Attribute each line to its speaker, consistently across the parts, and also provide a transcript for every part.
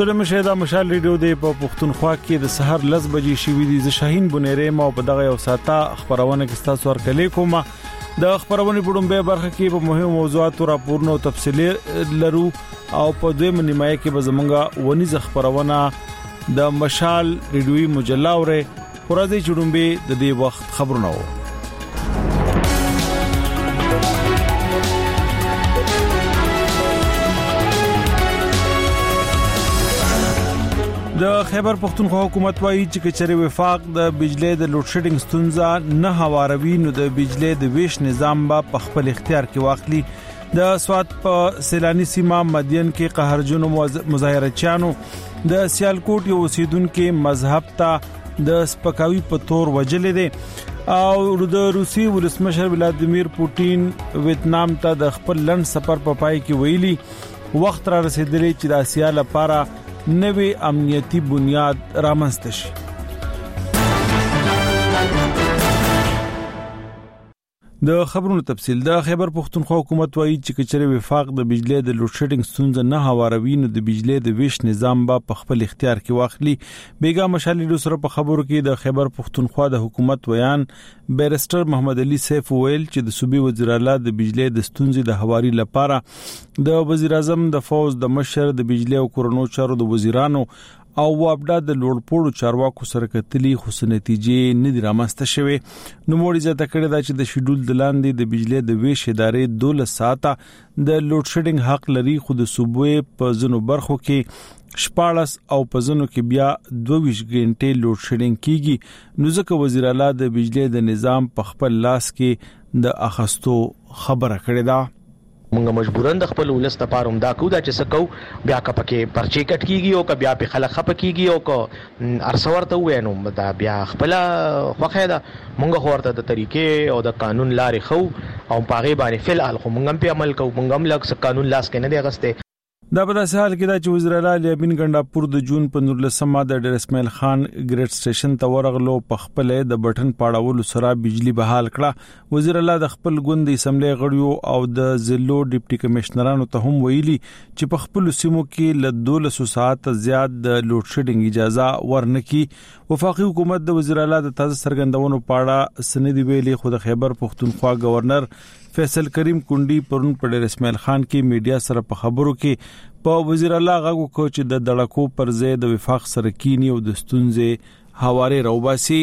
Speaker 1: ستړي مشه دا مشال ریډیو دی په پښتونخوا کې د سحر 10 بجې شوې دي ز شاهین بنيره ما په دغه یو ساته خبرونه کې تاسو ورکلې کوم د خبرونه په ډومبه برخه کې په مهمو موضوعاتو راپورونه او تفصیلی لرو او په دوی منیمای کې به زمونږه ونی ز خبرونه د مشال ریډیوي مجله اوره ورځي چډومبه د دې وخت خبرونه و د خیبر پختونخوا حکومت وايي چې کچري وفاق د بجلی د لوډ شیډینګ ستونزه نه هواروي نو د بجلی د ویش نظام په خپل اختیار کې واخلي د سوات په سیلانی سیمه مدین کې قهرجن مظاهرچیانو د سیالکوټ یو اوسیدونکو مذهب ته د سپکاوي په تور وجلې دي او د روسي ولسمشر ولادیمیر پوتین ویتنام ته د خپل لند سفر په پای کې ویلي وخت را رسیدلی چې د اسیا لپاره نوې امنیتي بنیاد رامنځته شي د خبرونو تفصیل د خیبر پختونخوا حکومت وايي چې کچري وفاق د بجلی د لوډ شیډینګ ستونزه نه هواروي نو د بجلی د ویش نظام په خپل اختیار کې واخلي بیګا مشالې سره په خبرو کې د خیبر پختونخوا د حکومت ویان بیرستر محمد علي سیف ویل چې د صوبې وزیر اعلی د بجلی د ستونزې د هواري لپاره د وزیر اعظم د فوز د مشر د بجلی او کورونو چارو د وزیرانو او وابډا د لوړ پوړو چارواکو سره کتلي خو نتیجې نه دي رامنځته شوې نو موري زته کړی دا چې د شیډول د لاندې د بجلی د ویش ادارې 12 ساعته د لوډ شیډینګ حق لري خو د صوبې په ځینو برخو کې شپاړس او په ځینو کې بیا 22 غنټې لوډ شیډینګ کیږي نو ځکه وزیر اعلی د بجلی د نظام په خپل لاس کې د اخستو خبره کړې ده
Speaker 2: مونږه مجبورن د خپل ولست لپاره هم دا کو دا چې سکو بیا کپکه پرچې کټ کیږي او بیا په خلک خپ کیږي او کو ارسورته وینو دا بیا خپل خوخه دا مونږه ورته د طریقې او د قانون لارې خو او پاغه باندې فل خو مونږ په عمل کو مونږ هم لږ قانون لاس کې نه دی غسته
Speaker 1: دا په داسې حال کې دا چې وزیر اعلی الیمین ګنداپور د جون په 19 د ډیر اسماعیل خان ګریډ سټیشن ته ورغلو په خپل د بټن پاړولو سره بجلی بحال کړه وزیر اعلی د خپل ګوند اسمبلی غړیو او د ضلعو ډیپټي کمشنرانو ته هم ویلي چې په خپل سیمو کې ل 1200 ساعت زیات د لوډ شیډینګ اجازه ورنکي وفاقي حکومت د وزیر اعلی د تازه سرګندونو پاړه سندې ویلي خو د خیبر پختونخوا گورنر فیصل کریم کونډي پرون په ډیر اسماعیل خان کې میډیا سره په خبرو کې په وزیر اعلی غاغو کوچ د دړکو پر ځای د وفاق سره کینی او د ستونزې حواله روباسي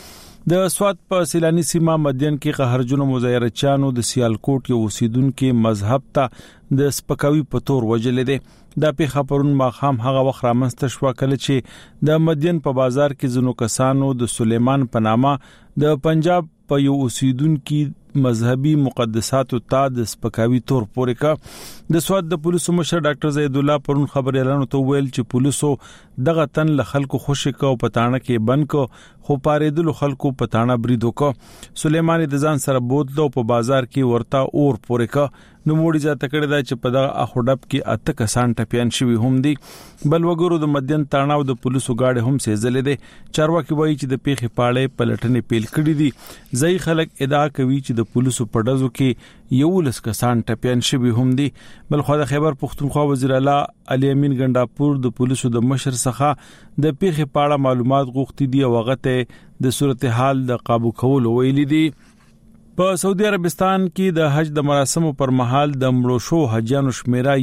Speaker 1: د سوات په سیلانی سیمه مدین کې قهرجن مظاهرچیانو د سیالکوټ یو اوسیدونکو مذهب ته د سپکاوي په تور وجلې دي د په خبرون ماخام هغه وخت رامنځته شو کله چې د مدین په بازار کې زنو کسانو د سلیمان پنامه د پنجاب په یو اوسیدونکو مذهبي مقدساتو ته د سپکاوي تور پورې کا د سواد د پولیسو مشر ډاکټر زید الله پرون خبري اعلان تو ویل چې پولیسو دغه تن له خلکو خوشی کو پټانه کې بند کو خو پاریدل خلکو پټانه بریدو کو سليماني د ځان سره بوتلو په بازار کې ورتا اور پورې کا نو موړي ځاته کړی دا چې په دغه اخوډب کې اته کسان ټپيان شوی هم دي بل وګورو د مدین تاناو د پولیسو گاډي هم سېزلې دي چارواکي وایي چې د پیخي پاړې پلټنې پیل کړې دي ځای خلک ادعا کوي چې د پولیسو په ډزو کې یو لس کسان ټپيان شوی هم دي بل خو د خیبر پختونخوا وزیر اعلی علي امین ګنداپور د پولیسو د مشر څخه د پیخي پاړه معلومات غوښتي دي او غته د صورتحال د قابو کولو ویلي دي په سعودي عربستان کې د حج د مراسمو پر مهال د مړو شو حجانو شمیره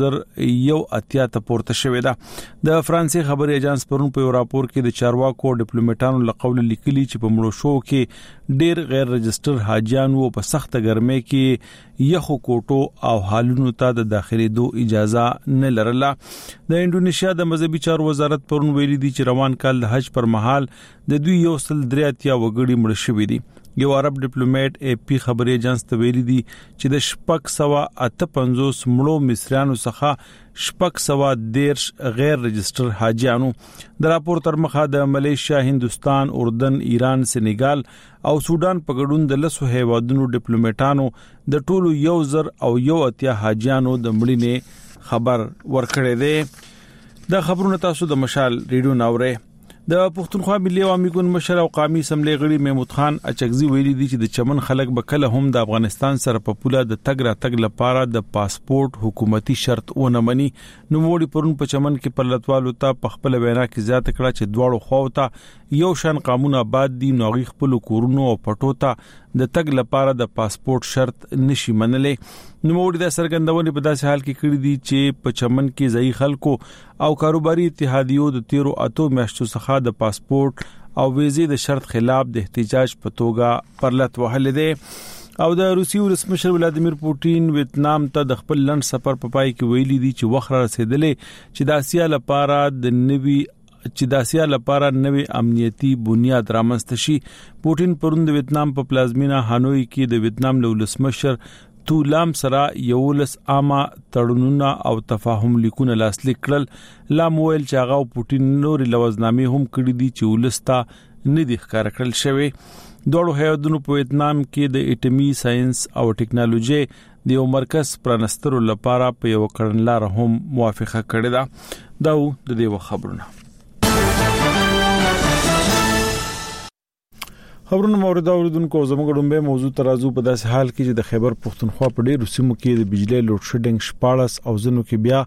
Speaker 1: 1080 ته پورته شوې ده د فرانسې خبري ایجنس پرون په راپور کې د چارواکو ډیپلوماټانو لقول لیکلي چې په مړو شو کې ډیر غیر رجستر حاجانو په سخت ګرمۍ کې یخو کوټو او حالونو ته د داخلي دو اجازه نه لرله د انډونیشیا د مذهبي چارو وزارت پرون ویلي دي چې روان کال د حج پر مهال د دوی یو سل درياتیا وګړي مړ شوي دي یو عرب ډیپلوماټ اے پی خبري ایجنس ته ویلي دي چې د شپږ 158 مړو مصریانو څخه شپږ 110 غیر رجستر حاجیانو د راپور تر مخه د ملیشیا هندستان اردن ایران سنیګال او سودان په ګډون د لسو هیوادونو ډیپلوماټانو د ټولو 1080 حاجیانو د مړینې خبر ورکړی دی د خبرونو تاسو د مشال ریډیو ناوره د پښتونخوا ملي عوامي ګوند مشر او قومي اسمبلی غړي محمود خان اچکزي ویلي دي چې د چمن خلک به کله هم د افغانستان سره په پوله د تګ را تګ لپاره د پاسپورت حکومتي شرط ونه مني. نو موړي پرون په چمن کې پرلطوالو ته په خپل وینا کې زیات کړه چې دواړو خواو ته یو شان قانون آباد دي، نو غي خپل کورونو او پټو ته د تګ لپاره د پاسپورت شرط نشي منلې. نو موړي د سرګندونې په داسې حال کې کړی دي چې په چمن کې ځای خلکو او کاروباري اتحادیو د 13 میاشتو څخه د پاسپورت او ویزې د شرط خلاف د احتجاج په توګه پرلط وهل دي. او د روسي ولسمشر ولادیمیر پوتین ویتنام ته د خپل لند سفر په پای کې ویلي دي چې وخت رسیدلې چې د آسیا لپاره نوي امنیتي بنیاد رامنځته شي. پوتین پرون د ویتنام په پلازمینا هانوئی کې د ویتنام ولسمشر تو لام سره یولس عامه تړونونه او تفاهم لیکونه لاسلیک کړل. لام ویل چې هغه پوتین نور لوزنامې هم کړې دي چې ولستا نه دي ښکار کړل شوی. دوړو هیوادونو په ویتنام کې د اټومي ساينس او ټیکنالوژي د یو مرکز پرانسترو لپاره په یو کړنلار هم موافقه کړې ده. دا د دې خبرونه مورد اوریدونکو زموږ ډومبه موضوع ترازو په داسې حال کې چې د خیبر پختونخوا په ډېرو سیمو کې د بجلی لوډ شیډینګ 14 او ځنو کې بیا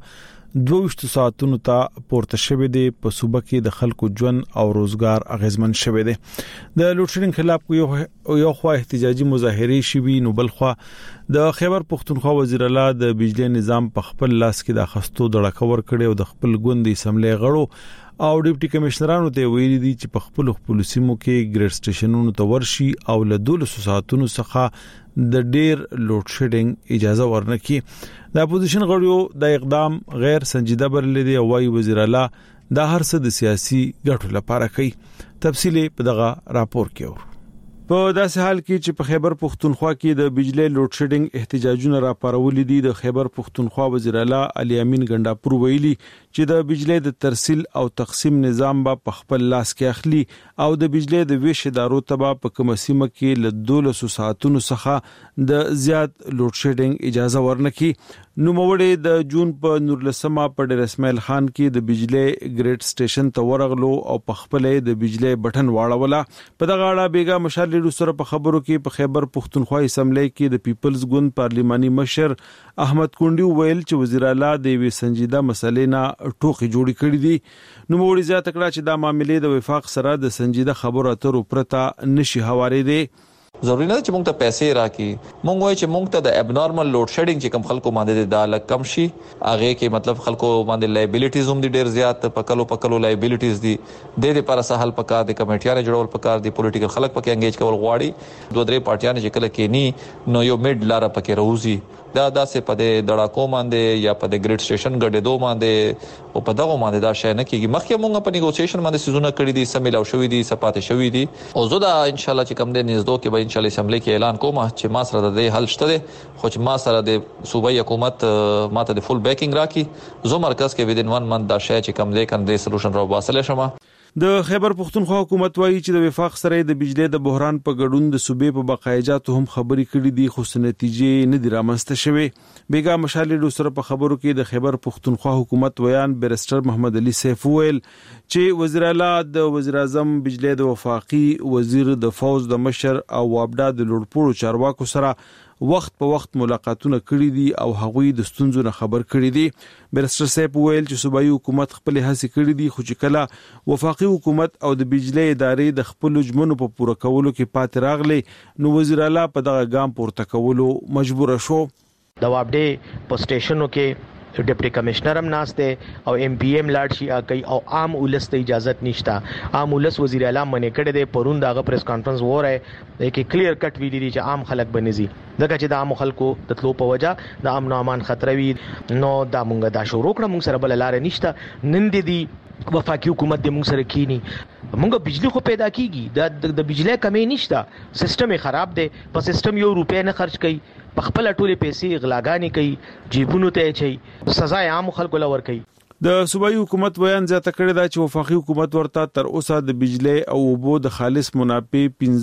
Speaker 1: 22 ساعتونو ته پورته شوه دي. په صوبه کې د خلکو ژوند او روزګار اغیزمن شوه دي. د لوډ شیډینګ خلاف یو خوا احتجاجي مظاهره شوي، نو بل خوا د خیبر پختونخوا وزیر اعلی د بجلی نظام په خپل لاس کې د خستو دړه کور کړي او د خپل ګوند اسمبلی غړو او ډیپټي کمشنرانو ته ویلي دي چې په خپل سیمو کې ګریډ سټیشنونو ته ورشي او له 12 ساعتونو څخه د ډیر لوډ شیډینګ اجازه ورنکړي. د اپوزیشن غړو د اقدام غیر سنجیده بللی دی او وايي وزیر اعلی د هر څه د سیاسي ګټو لپاره کوي. تفصیلی په دغه راپور کې اور په داسې حال کې چې په خیبر پختونخوا کې د بجلی لوډ شیډینګ احتجاجونه راپارولې دي. د خیبر پختونخوا وزیر اعلی علي امین ګنداپور ویلي چې د بجلی د ترسیل او تقسیم نظام په خپل لاس کې اخلي او د بجلی د ویش ادارو ته په کوم سیمه کې له 12 ساعتونو څخه د زیات لوډ شیډینګ اجازه ورنکړي. نو موړي د جون په 19 په ډیر اسماعیل خان کې د بجلی ګریډ سټیشن ته ورغلو او په خپل د بجلی بټن واړوله. په دغه اړه بیګا مشال سره په خبرو کې په خیبر پختونخوا اسمبلی کې د پیپلز ګوند پارلیماني مشر احمد کونډي ویل چې وزیر اعلی د وی سنجیده مسلې نه ټوکی جوړی کړی دي. نو موړي زیاته کړه چې دا معاملې د وفاق سره د سنجیده خبرو اترو پرته نشي حواله دي.
Speaker 3: ضروري نه چې موږ ته پیسې راکې، موږ وایو چې موږ ته د ابنارمل لوډ شیډینګ چې کم خلکو باندې د الګ کم شي، هغه کې مطلب خلکو باندې لایبیلیټیز هم دي ډیر زیات، پکلو لایبیلیټیز دي. د دې لپاره سهل پکار دي کمیټیانه جوړول پکار دي، پولیټیکل خلک پکې انګیج کول غواړي. دوه درې پارټیانه چې کله کې ني نو یو میډ لار پکې راوځي. دا داسې په د دړاکو باندې یا په د ګریډ سټیشن ګډېدو باندې او په دغه باندې دا شای نه کیږي. مخکې موږ په نیګوسییشن باندې سيزونه کړی دي، سمېلاو شوې دي، سپاتې شوې دي او زه دا ان شاء الله چې کوم د نږدې کې به ان شاء الله اسمبلی کې اعلان کوم چې ما سره د حل شته دي، خو چې ما سره د صوبایي حکومت ماته د فول بیکینګ راکړي. زه مرکز کې ودین 1 منث دا شای چې کوم دې کنده سولوشن راو باسل شمه.
Speaker 1: د خیبر پختونخوا حکومت وایي چې د وفاق سره د بجلی د بحران په ګډون د صوبې په بقایجات هم خبرې کړې دي، خو نتیجې نه دي رامنځته شوې. بیګا مشالې سره په خبرو کې د خیبر پختونخوا حکومت ویان بیرستر محمد علي سیف ویل چې وزیر اعلی د وزیر اعظم بجلی د وفاقي وزیر د فوز د مشر او وابډا د لوړپوړو چارواکو سره وخت په وخت ملاقاتونه کړي دي او هغوی د ستونزو نه خبر کړي دي. بیرستر سیف ویل چې صوبایي حکومت خپل هڅې کړي دي، خو چې کله وفاقي حکومت او د بجلی ادارې د خپل ژمنو په پوره کولو کې پاتې راغلي، نو وزیر اعلی په دغه ګام پورته کولو مجبور شو.
Speaker 2: د وابډې په سټیشنو کې ډیپټي کمشنر هم ناشته او ام پی ایم لاړ شي کوي او عام ولس ته اجازه نشته. عام ولس وزیر اعلی منې کړي دی. پرون دغه پریس کانفرنس وره کې کلیر کټ ویلي دي چې عام خلک بنزي دغه چې د عام خلکو د تلو په وجه د امن او امان خطر وي. نو دا مونږ دا شروع کړم، مونږ سره بل لار نشته. نن دي وفاقي حکومت د مونږ سره کینی، مونږ بجلی خو پیدا کیږي، د بجلی کمی نشته، سیستم خراب دی. په سیستم یو روپیا نه خرج کوي، په خپل ټوله پیسې غلاګانی کوي، جیبونو ته چي سزا عام خلکو لور کوي.
Speaker 1: د صوبایي حکومت بیان زیاته کړی دا چې وفاقي حکومت ورته تر اوسه د بجلی او اوبو د خالص منافع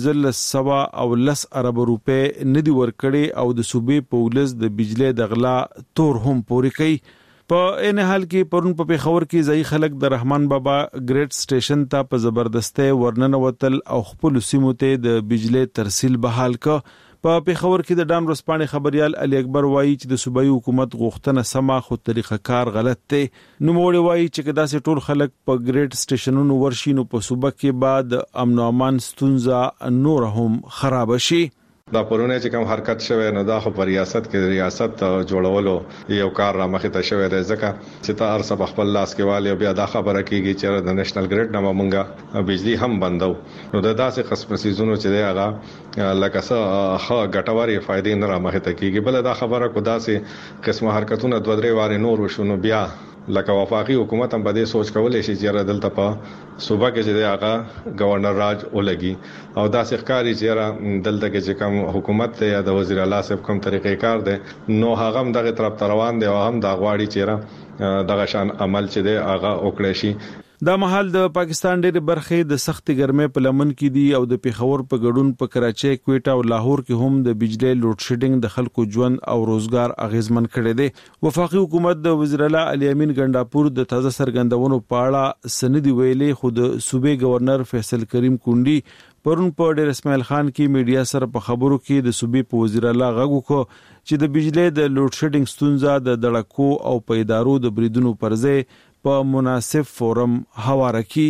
Speaker 1: 1510 ارب روپے ندي ورکړي او د صوبې په ولس د بجلی د غلا تور هم پوري کوي. په ان حال کې پرون په پیښور کې ځای خلک د رحمان بابا ګریډ سټیشن ته په زبردسته ورننه وتل او خپل سیمو ته د بجلی ترسیل بحال ک په پیښور کې د ډان ورسپانې خبريال علي اکبر وایي چې د صوبایي حکومت غوښتنه سما خو طریقه کار غلط دی. نو موړي وایي چې کدا سي ټول خلک په ګریډ سټیشنونو ورشي نو په صوبه کې بعد امن او امان ستونزه نور هم خراب شي.
Speaker 4: دا پرونه چې کوم حرکت شوه نو دا خو پر ریاست کې ریاست جوړولو یو کار را مخه ته شوه دی ځکه چې تا ارسه خپل لاس کې والي بیا دا خبره کیږي چې د نېشنل ګریډ نامه مونږه بجلی هم بندو نو دا داسې قسم سيزونو چې دی هغه لکه څه غټواري فائدې نه را مخه ته کیږي بل دا خبره کو داسې قسمه حرکتونه دوه درې واره نور وشونو بیا لکه وفاقي حکومت هم به دې سوچ کولای شي چې دلته په صوبه کې چې هغه گورنر راج ولګي او دا ښکاری چې دلته کې چې کوم حکومت ته یا د وزیر اعلی صاحب کوم طریقې کار دي نو هغه هم دغه طرف روان دي او هم د غواړي چې دغه شان عمل چې دی هغه وکړي شي.
Speaker 1: دا محل د پاکستان ډېر برخې د سخت ګرمۍ په لمن کې دي او د پیښور په ګډون په کراچۍ، کوټا او لاهور کې هم د بجلی لوډ شیډینګ د خلکو ژوند او روزګار اغیزمن کړي دي. وفاقي حکومت د وزیر اعلی علي امین ګنڈاپور د تازه سرګندونو په اړه سندې ویلي خو د صوبې گورنر فیصل کریم کونډي پرون په ډیر اسماعیل خان کې میډیا سره په خبرو کې د صوبې په وزیر اعلی غږ وکړ چې د بجلی د لوډ شیډینګ ستونزه د دړکو او پیدارو د بریدونو پر ځای په مناسب فورم هواره کی.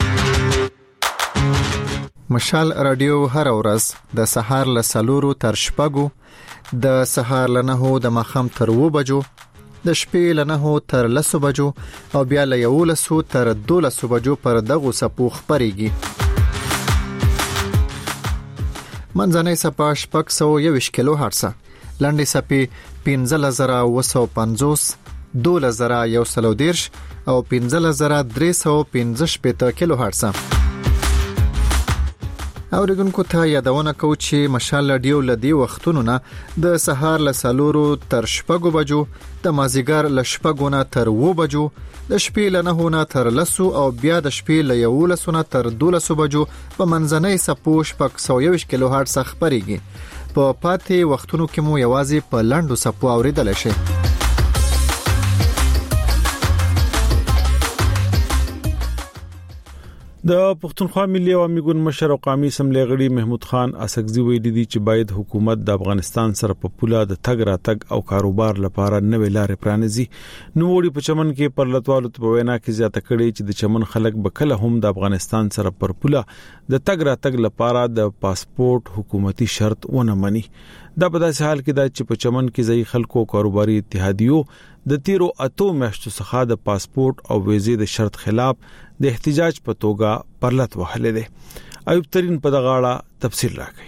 Speaker 5: مشال رادیو هر ورځ د سهار له 4 تر 6 د سهار له 9 د مخام تر 2 بجو د شپې له 9 تر 10 بجو او بیا له 11 تر 12 بجو پر دغه سپو خبريږي. منځنۍ سپا 621 کیلو هرتز، لنډي سپي 15950، 2110 او 15315 کیلو هرتز. اوریدونکو ته یادونه کو چې مشال رادیو لدی وختونو نه د سهار له 4 تر 6 بجو، د مازیګر له 6 نه تر 2 بجو، د شپې له 9 نه تر 10 او بیا د شپې له 11 نه تر 12 بجو په منځنۍ سپو 621 کیلو هرتز خبريږي. په پاتې وختونو کې مو یوازې په لاندو سپو اوریدل شي.
Speaker 1: د پښتونخوا ملي عوامي ګوند مشر او قومي اسمبلی غړي محمود خان اسکزي ویلي دي چې باید حکومت د افغانستان سره په پوله د تګ راتګ او کاروبار لپاره نوې لارې پرانیزي. نو وړي په چمن کې پر لټوالو په وینا کې زیاته کړي چې د چمن خلک به کله هم د افغانستان سره پر پوله د تګ راتګ لپاره د پاسپورت حکومتي شرط ونه مني. دا په داسې حال کې دا چې په چمن کې ځای خلکو کاروباري اتحادیو د تیرو 8 میاشتو څخه د پاسپورت او ویزې د شرط خلاف د احتجاج په توګه پرلط وهلې ده. ایوب ترين په دغه اړه تفصیل راکړي.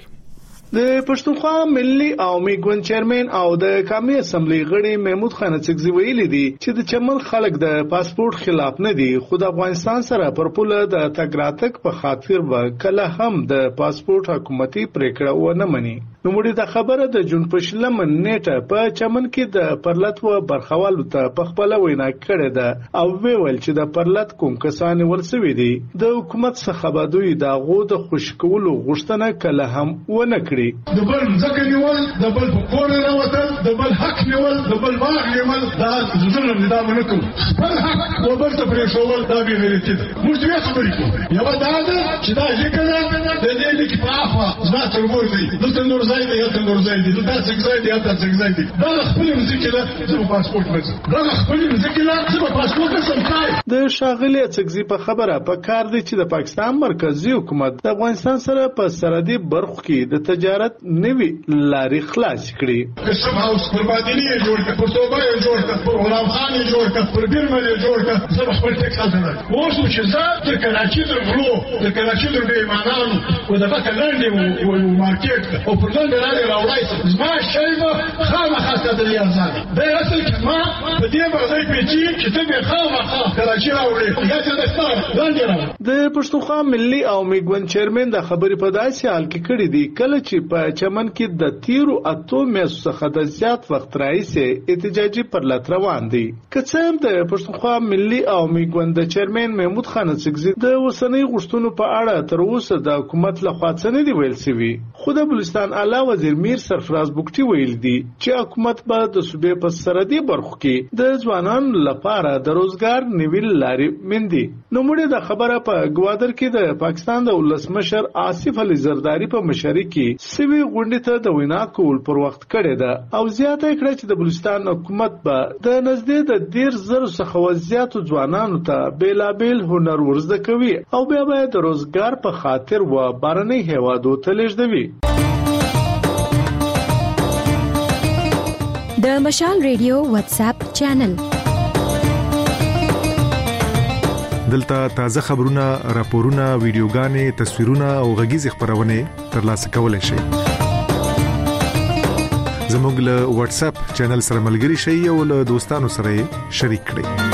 Speaker 6: د پښتونخوا ملي عوامي ګوند چیرمن او د قومي اسمبلی غړي محمود خان اسکزي ویلي دي چې د چمن خلک د پاسپورت خلاف نه دي، خو د افغانستان سره پر پوله د تګ راتګ په خاطر به کله هم د پاسپورت حکومتي پریکړه ونه مني. نو موږ د خبره د جون پښلم نیټه په چمن کې د پرلط و برخوالو ته په خپل وینا کړې ده او ویل چې د پرلط کوم کسان ورسوي دي د حکومت څخه بدوي د غو د خوشکولو غوښتنه کله هم ونه کړي.
Speaker 7: د بل ځکه نیول، د بل په کور راوتل، د بل حق نیول، د بل باغ نیول، دا ظلم نه دا منکو. بل حق و بل ته پرېښول دا به غیرتي ده. موږ یې خبرې کوو. یو دا ده چې دا ذکر د دې لیک په افوا زما تر ورځي دلته نور ځای دی یا نور ځای دی، دا څنګه ځای دی یا څنګه ځای دی. دا خپل ذکر زما پاسپورت نه، دا خپل ذکر زما پاسپورت سم.
Speaker 6: د شاغلي څنګه په خبره په کار دی چې د پاکستان مرکزی حکومت د افغانستان سره په سرحدي برخو کې د تجارت نوي لارې خلاص کړي.
Speaker 7: قسم هاوس پر باندې جوړ کړ، پر صوبه یې جوړ کړ، پر غلام خان یې جوړ کړ، پر بیرمن یې جوړ کړ. زه خپل ټیکس نه اوس چې زه د کراچۍ د غلو د کراچۍ د بیمانانو او د بکلند او مارکیټ او پر ځان درالي راوړای زما شایبه خامخا ستدلې ازاد. دا اصل کې ما په دې باندې پیچې چې ته به خامخا کراچۍ راوړې یا څه دستار لاندې.
Speaker 6: د پښتونخوا ملي عوامي ګوند چیرمن د خبرې په داسې حال کې کړې دي کله چې په چمن کې د تیرو 8 میاشتو څخه د زیات وخت راځي احتجاجي پرلط روان دي. که څه هم د پښتونخوا ملي عوامي ګوند چیرمن محمود خان اسکزي د وسنۍ غوښتنو په اړه تر اوسه د حکومت لخوا څه نه دی ویل شوی، خو د بلوچستان اعلی وزیر میر سرفراز بوکټي ویل دي چې حکومت به د صوبې په سرحدي برخو کې د ځوانانو لپاره د روزګار نوي لارې مندي. نو موږ د خبره په ګوادر کې د پاکستان د ولسمشر آصف علي زرداری په مشرۍ کې سوي غونډې ته د وینا کول پر وخت کړی ده او زیاته کړه چې د بلوچستان حکومت به د نږدې د 10,000 څخه زیاتو ځوانانو ته بیلابیل هنر ورزده کوي او بیا به د روزګار په خاطر و بارنۍ هیوادو ته لیږدوي.
Speaker 8: د مشال ریډیو واتس اپ چینل
Speaker 9: دلته تازه خبرونه، راپورونه، ویډیوګانې، تصویرونه او غږیز خبرونه ترلاسه کولای شئ. زموږ له واتس اپ چینل سره ملګري شئ او له دوستانو سره شریک کړئ.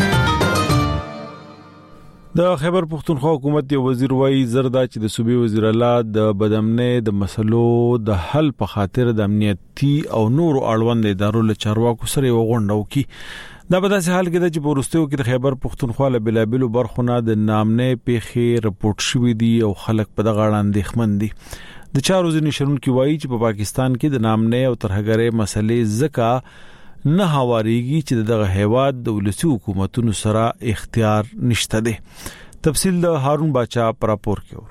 Speaker 1: د خیبر پختونخوا حکومت یو وزیر وایي زردا چې د صوبې وزیر اعلی د بدامنۍ د مسلو د حل په خاطر د امنیتي او نور اړوند ادارو له چارواکو سره وغونډه وکړي. دا په داسې حال کې چې په وروستیو کې د خیبر پختونخوا له بلابلو برخونه د نامنۍ پیښې رپورټ شوې دي او خلک په دغه اړه اندېښمن دي. د چارو ځینې شنونکي وایي چې په پاکستان کې د نامنۍ او ترهګرۍ مسلې ځکه نه هواریږي چې دغه هیواد د ولسی حکومتونو سره اختیار نشته دي. تفصیل د هارون باچا پر راپور کې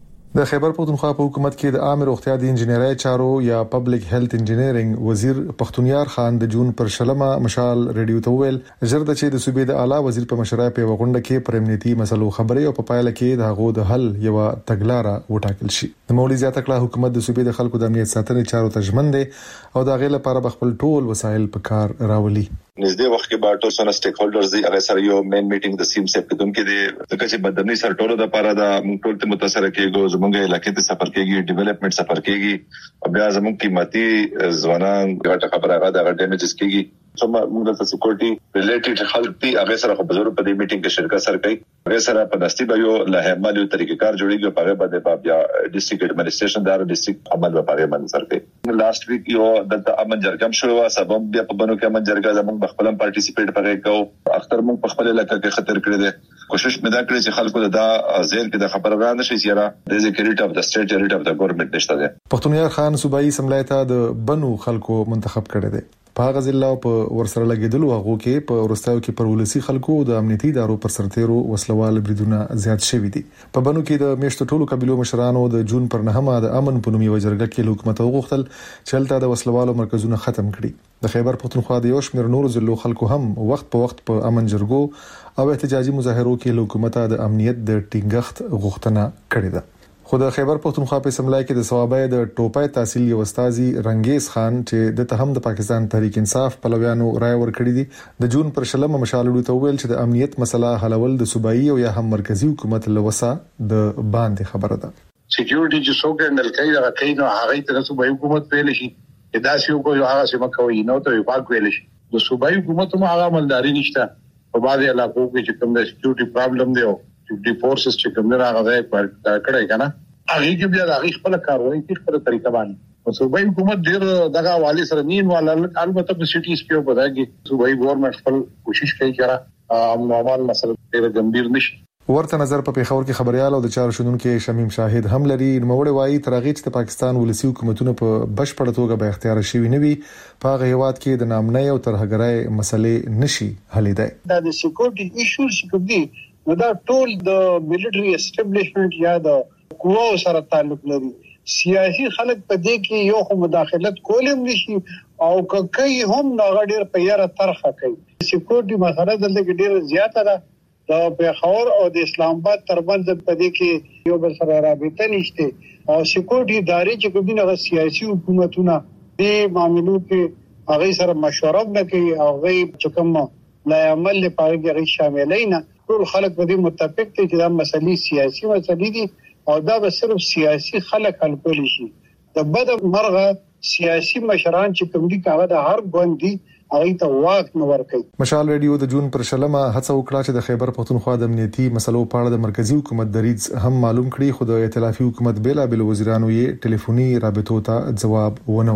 Speaker 9: د خیبر پختونخوا په حکومت کې د عام روغتیا د انجنیري چارو یا پبلک هیلث انجینیرینګ وزیر پختونیار خان د جون پر شلمه مشال ریډیو ته ویل زرد چې د صوبې د اعلی وزیر په مشرۍ په وغونډه کې پر امنیتي مسلو خبرې او په پایله کې د هغو د حل یو تګلارې وټاکل شي. د مولوی زیاته کړه حکومت د صوبې د خلکو د امنیت ساتنې چارو ته ژمن دي او د غیر لپاره خپل ټول وسایل په کار راولي.
Speaker 10: نږدې وخت کې به ټول سره سټیک هولډرز دي هغه سره یو مین میټینګ د سیم سیپ کوم کې دي ځکه چې بدني سره ټولو د لپاره د موږ ټول ته متاثر کېږي زموږ علاقې ته سفر کېږي ډیولپمنٹ سفر کېږي او بیا زموږ قیمتي ځوانان ګټه خبره هغه د ډیمیجز کېږي. ثم موږ د سکیورټي ریلیټډ خلک دي هغه سره خو بزرګ په دې میټینګ کې شرکت سره کوي هغه سره په نستي به یو له عملیو طریقې کار جوړیږي په هغه باندې بیا ډیسټریکټ ایڈمنسټریشن دار ډیسټریکټ عمل په هغه باندې سره کوي. لاست ویک یو د امن جرګم شروع وا سبب بیا په بنو کې امن جرګه زموږ خپل پارټیسیپیټ پغې کو اختر موږ په خپل علاقې کې خطر کړی دی کوشش مې دا کړې چې خلکو دا ځین کې د خبر را نشي چې د سکیورټي اف د سټیټ ریټ اف د ګورنمنت نشته دی.
Speaker 9: پختونیار خان صوبایي سملایته د بنو خلکو منتخب کړی دی. په هغه ځل په ورسره لګیدل هغه کې په ورستاو کې پر ولسی خلکو د امنیتي ادارو پر سرتیرو وسلوال بریدونه زیات شوي دي. په بنو کې د میشتو ټولو قبيلو مشرانو د جون پر 9 د امن په نومي وجرګه کې حکومت وغوښتل چې هلته د وسلوالو مرکزونه ختم کړي. د خیبر پختونخوا د یو شمېر نور ضلعو خلکو هم وخت په وخت په امن جرګو او احتجاجي مظاهرو کې حکومت د امنیت د ټینګښت غوښتنه کړې ده. خو د خیبر پختونخوا په سملای کې د ثوابای د ټوپای تحصیل یو استاذي رنگیز خان چې د تهم د پاکستان تحریک انصاف پلویانو رائے ورکړي دي د جون پر شلمه مشالړو ته ویل چې د امنیت مسله حلول د صوبایي او یا هم مرکزی حکومت لوسه د باندې خبره ده.
Speaker 7: سکیورټي چې څوک هندل کوي دا کوي نو هغه ته صوبایي حکومت ویل شي دا څه یو کوي هغه څه مکوي نو ته وفاق ویل شي. د صوبایي حکومت مو هغه عملداري نشته په بعضي علاقو کې چې کوم د سکیورټي پرابلم دی او سکیورټي فورسز چې کوم نه راغلي پر کړه کنه هغه کې بیا د هغه خپل کاروایی کې خپل طریقه باندې صوبایي حکومت ډیر دغه والی سره نیم والا البته په سټیز کې په دغه صوبایي ګورنمنت خپل کوشش کوي چې نورمال مسله ډیر ګمبیر نشي.
Speaker 9: ورته نظر په پیښور کې خبريال او د چارو شنونکو شمیم شاهد هم لري. نوموړی وایي ترغیج د پاکستان ولسی حکومتونو په بشپړ توګه به اختیار شي ویني په هغه هیواد کې د نامنۍ او ترهګرۍ مسلې نشي حلیدای.
Speaker 11: دا د سکیورټي ایشوز کوم دي نو دا ټول د ملټری اسټابلیشمنت یا د قواو سره تعلق لري. سیاسي خلک په دې کې یو خو مداخلت کولم نشي او کوي هم ناغ ډیر په یاره طرحه کوي. سکیورټي مسله دلته کې ډیر زیاته ده د پیښور او د اسلام آباد ترمنځ په دې کې یو بل سره رابطه نشته او سکیورټي ادارې چې کومه سیاسي حکومتونه دې معاملو کې هغه سره مشوره نه کوي او هغه چې کوم لا عمل لپاره کې شاملین ټول خلک په دې متفق دي چې دا مسلې سیاسي مسلې دي او دا به صرف سیاسي خلک حل کولی شي. د بد مرغه سیاسي مشران چې کوم دي هغه د هر ګوندي هغه ته واک نه ورکوي.
Speaker 9: مشال ریډیو د جون پر شلمه هڅه وکړه چې د خیبر پختونخوا د امنیتي مسلو په اړه د مرکزی حکومت دریځ هم معلوم کړي خو د ائتلافي حکومت بیلابل وزیرانو یې ټلیفوني رابطو ته جواب ونه وایي.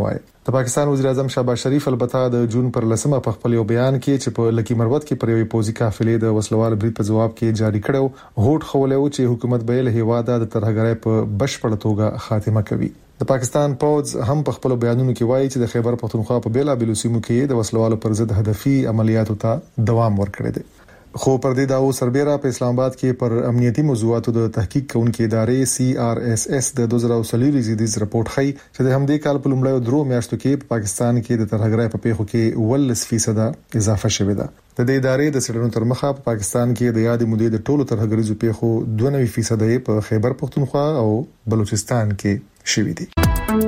Speaker 9: د پاکستان وزیر اعظم شهباز شریف البته د جون پر 10 په خپل یو بیان کې چې په لکی مروت کې پر یوې پوزي قافلې د وسلوال برید په جواب کې جاری کړو هوټ خولې چې حکومت به له هیواده د ترهګرۍ په بشپړ توګه خاتمه کوي. د پاکستان پوز هم په خپل بیانونو کې وایي چې د خیبر پختونخوا په بیلا بیلو سیمو کې د وسلوالو پر ضد هدفي عملیاتو ته دوام ورکړی دی. خو پر دې داو سربېره په اسلام آباد کې پر امنیتي موضوعاتو د تحقیق کوونکې ادارې CRSS د 2023 زیدیز رپورت ښيي چې د همدې کال په لومړیو درو میاشتو کې په پاکستان کې د ترهګرۍ په پیښو کې 10% اضافه شوې ده. د دې ادارې د څېړنو تر مخه په پاکستان کې د یادې مودې د ټولو ترهګریزو پیښو 92% په خیبر پختونخوا او بلوچستان کې شوې دي.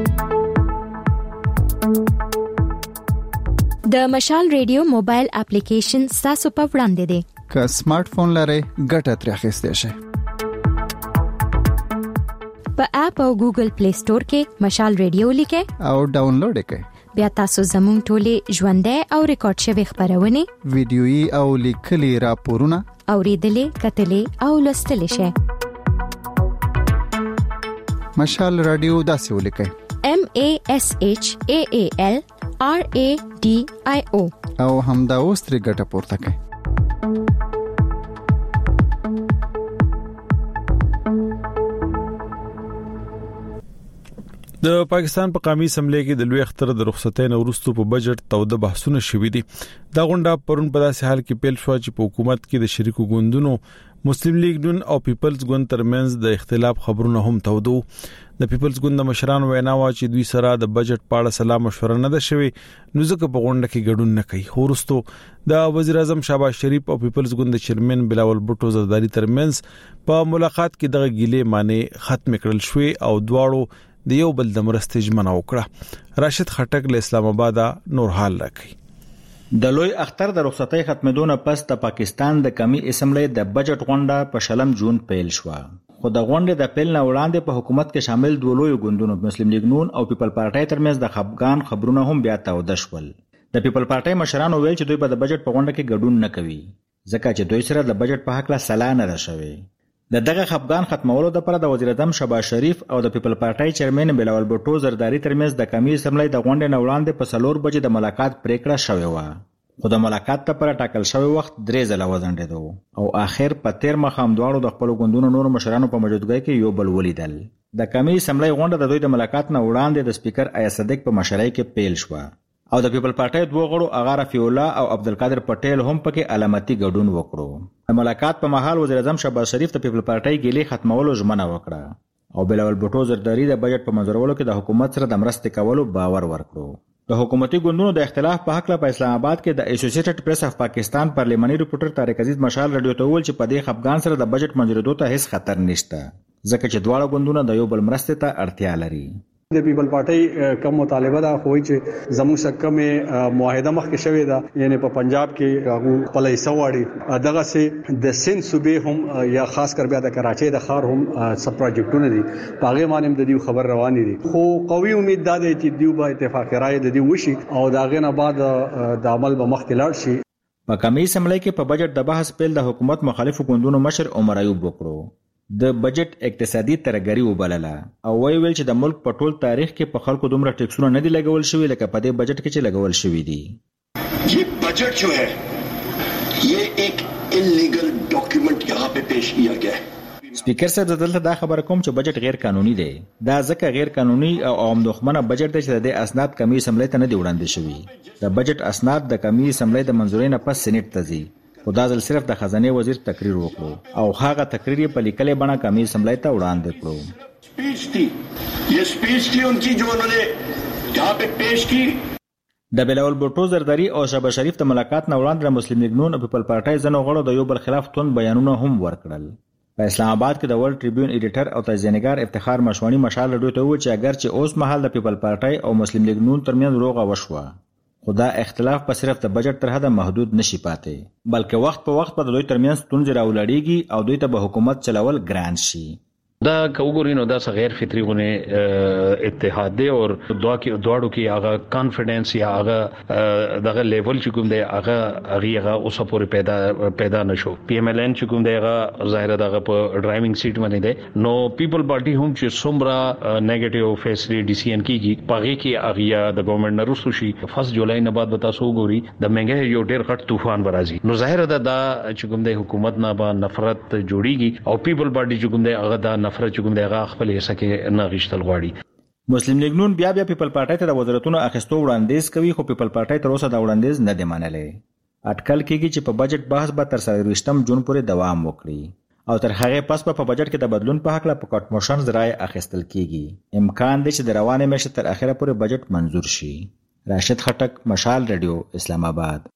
Speaker 8: د مشال ریډیو موبایل اپلیکیشن تاسو په وړاندې دی.
Speaker 5: که سمارټ فون لرئ ګټه ترې اخیستئ شئ.
Speaker 8: په اپ او ګوګل پلی سٹور کې مشال ریډیو لیکئ
Speaker 5: او ډاونلوډ کړئ.
Speaker 8: بیا تاسو زموږ ټولې ژوندۍ او ریکارډ شوی خبرونه
Speaker 5: ویډیويي او لیکلي راپورونه
Speaker 8: اوریدلې کتلې او لوستلې شئ.
Speaker 5: مشال رادیو داسې ولیکئ
Speaker 8: MASHAAL RADIO
Speaker 5: او همدا اوس ترې ګټه پورته کړئ.
Speaker 1: د پاکستان په قومي اسمبلی کې د لوی اختر د رخصتۍ وروسته په بجټ توده بحثونه شوې دي. دا غونډه پرون په داسې حال کې پیل شو چې په حکومت کې د شریکو ګوندونو مسلم لیگ نون او پیپلز ګوند ترمنځ د اختلاف خبرونه هم تودو. د پیپلز ګوند مشران وینا وا چې دوی سره د بجټ په اړه سلا مشوره نه ده شوې نو ځکه په غونډه کې ګډون نه کوي. ورستو د وزیر اعظم شهباز شریف او پیپلز ګوند چیرمن بلاول بوټو زرداری ترمنځ په ملاقات کې دغه ګیلې معنی ختم کړل شوې او دواړو د یو بل د مرستې ژمنه وکړه. راشد خټک له اسلام آباد نور حال راکړي.
Speaker 12: د لوی اختر د رخصتۍ ختمېدو پس د پاکستان د قومي اسمبلی د بجټ غونډه په 2 جون پیل شو. خو د غونډې د پیل نه وړاندې په حکومت کې شامل دوه لوی ګوندونو مسلم لیگ نون او پیپل پارټي ترمنځ د خپګان خبرونه هم بیا تاوده شول. د پیپل پارټي مشرانو ویل چې دوی په د بجټ په غونډه کې ګډون نه کوي ځکه چې دوی سره د بجټ په حق لا سلا نه راشوي. د دغه خپګان ختمولو لپاره د وزیر اعظم شهباز شریف او د پیپل پارټي چیرمن بلاول بوټو زرداری ترمنځ د قومي اسمبلی د غونډې نه وړاندې په 4 بجې د ملاقات پریکړه شوې و. خو د ملاقات لپاره ټاکل شوی وخت 3 ځله وځنډېدو او آخر په 13 مخام دواړو د خپل ګوندونو نور مشرانو په موجودګۍ کې یو بل ولیدل. د قومي اسمبلی غونډه د دوی د ملاقات نه وړاندې د سپیکر آیا صدیق په مشرۍ کې پیل شو او د پیپل پارټي دوه غړو اغا رفیع الله او عبدالقادر پټیل هم پکې علامتي ګډون وکړو. د ملاقات په مهال وزیر اعظم شهباز شریف د پیپل پارټي ګیلې ختمولو ژمنه وکړه او بلاول بوټو زرداری د بجټ په منظورولو کې د حکومت سره د مرستې کولو باور ورکړو. د حکومتي ګوندونو د اختلاف په حق له په اسلام آباد کې د اسوسییټډ پریس اف پاکستان پارلیماني ریپورټر طارق عزیز مشال رادیو ته ویل چې په دې خپګان سره د بجټ منظورېدو ته هیڅ خطر نشته ځکه چې دواړه ګوندونه د یو بل مرستې ته اړتیا لري.
Speaker 13: د پیپل پارټي کم مطالبه دا خوي چې زموږ سکه مې معاهده مخکې شوې ده یعنی په پنجاب کې هغه پلي سواړي دغه سه د سند صوبې هم یا خاص کر بیا د کراچۍ د خار هم سب پروجیکټونه دي پاغه مانم د دې خبر روانې دي خو قوي امید ده چې دیو به اتفاق رائے د دې وشي او داغه نه بعد د عمل به مخکې لاړ شي.
Speaker 12: په قومي اسمبلی کې په بجټ د بحث پیل د حکومت مخالفو ګوندونو مشر عمر ایوب وکړو. د بجټ اقتصادي ترګری وبلله او ویل چې د ملک په ټول تاریخ کې په خلکو دومره ټیکسونه نه دي لګول شوی لکه په دې بجټ کې چې لګول شوی دي.
Speaker 14: یہ بجٹ جو ہے یہ ایک انلیگل ڈاکیومنٹ یہاں پہ پیش کیا گیا ہے.
Speaker 12: سپیکر صاحب دلته دا خبره کوم چې بجټ غیر قانوني دی. دا ځکه غیر قانوني او عام دښمنه بجټ دی چې د اسناد قومي اسمبلی ته نه دی وړاندې شوی. د بجټ اسناد د قومي اسمبلی د منځورۍ نه پس سېنات ته ځي. خو دا ځل صرف د خزانه وزیر تقریر وکړو او هغه تقریر په لیکلې بڼه قومي اسمبلی ته وړاندې کړو.
Speaker 14: سپیچ تھی یہ سپیچ تھی ان کی جو انہوں نے یہاں پہ پیش کی.
Speaker 12: د بلاول بوټو زرداری او شهباز شریف ته ملاقات نه وړاندې مسلم لیگ نون او پیپل پارټي ځنو غړو د یو بل خلاف توند بیانونه هم ورکړل. په اسلام آباد کې د ورلد ټریبیون ایډیټر او تجزیه‌نګار افتخار مشوانی مشال رډیو ته و چې اگر چې اوس مهال د پیپل پارټي او مسلم لیگ نون ترمنځ روغه وشوه خدا اختلاف په صرف د بجټ تر حده محدود نشي پاتې بلکې وخت په وخت په دوی ترمنځ ستونزې راولړيږي او دوی ته به حکومت چلول ګران شي.
Speaker 15: دا کوګورینو دا غیر فطری غونه اتحاد دی او دواړو کې هغه کانفیډنس یا هغه دغه لیول چې کوم دی هغه اوسه پورې پیدا نشو پی ایم ال ان چې کوم دی هغه ظاهر دغه په ډرایوینګ سیټ باندې دی نو پیپل پارټي هم چې څومره نیگیټیو فیصله ډیسیژن کیږي پغې کې هغه د ګورنمنت نرسو شي 1 جولای نه بعد وتا سو ګوري د منګه یو ډیر غټ طوفان برازي نو ظاهر دا چې کوم دی حکومت نه با نفرت جوړیږي او پیپل پارټي چې کوم دی هغه دا نفرت چې کوم دی هغه خپل حصہ کې نه غشتل غواړي
Speaker 12: مسلم لیگ نون بیا پیپل پارټي ته د وزارتونو اخیستو وړاندیز کوي خو پیپل پارټي تر اوسه دا وړاندیز نه دی منلې اټکل کېږي چې په بجټ بحث به تر 23 جون پورې دوام وکړي او تر هغه پس په بجټ کې د بدلون په حق لا په کټ موشن ذرای اخیستل کېږي امکان دی چې د روانه میاشتې تر اخره پورې بجټ منزور شي راشد خټک مشال ریډیو اسلام آباد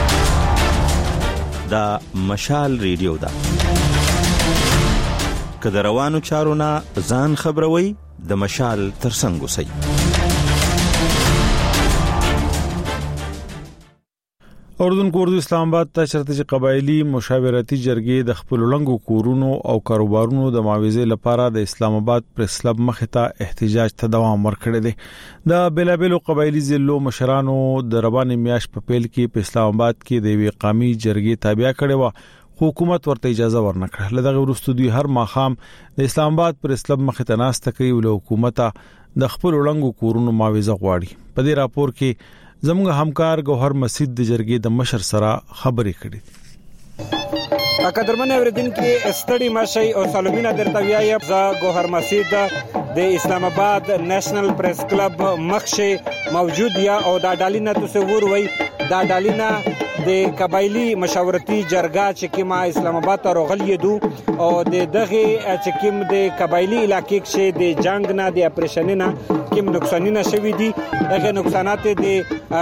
Speaker 16: دا مشال ریډیو دا که د روانو چارو نه ځان خبروي د مشال ترڅنګ اوسئ.
Speaker 1: اردوونکو اردو اسلام آباد ته چرته چې قبایلی مشاورتي جرګې د خپل لنګو کورونو او کاروبارونو د معاوضې لپاره د اسلام آباد پریس کلب مخې ته احتجاج ته دوام ورکړی دی. د بلابلو قبایلی ضلعو مشرانو د روانې میاشت په پیل کې په اسلام آباد کې د وی قومي جرګې تابع کړي و حکومت ورته اجازه ورنکړه. لدغه ورستو دوی هر ماخام د اسلام آباد پریس کلب مخې ته ناسته کوي او حکومت د خپل لنګو کورونو معاوضه غواړي. په دې راپور کې زموږ همکار ګوهر مسجد د جرګې د مشر سره خبرې کړې.
Speaker 17: قدرمن اوریدونکو استړي ماشي او سلامونه درته ویایم زه ګوهر مسجد د اسلام آباد نېشنل پریس کلب مخشه موجود یا او دا ډالینا تصور وای دا ډالینا د قبایلی مشاورتي جرګه چې کما اسلام آباد ته راغلی دو او د دغه چې کم د قبایلی علاقې کې د جنگ نه د اپریشن نه کم نقصانونه شوي دي هغه نقصانات د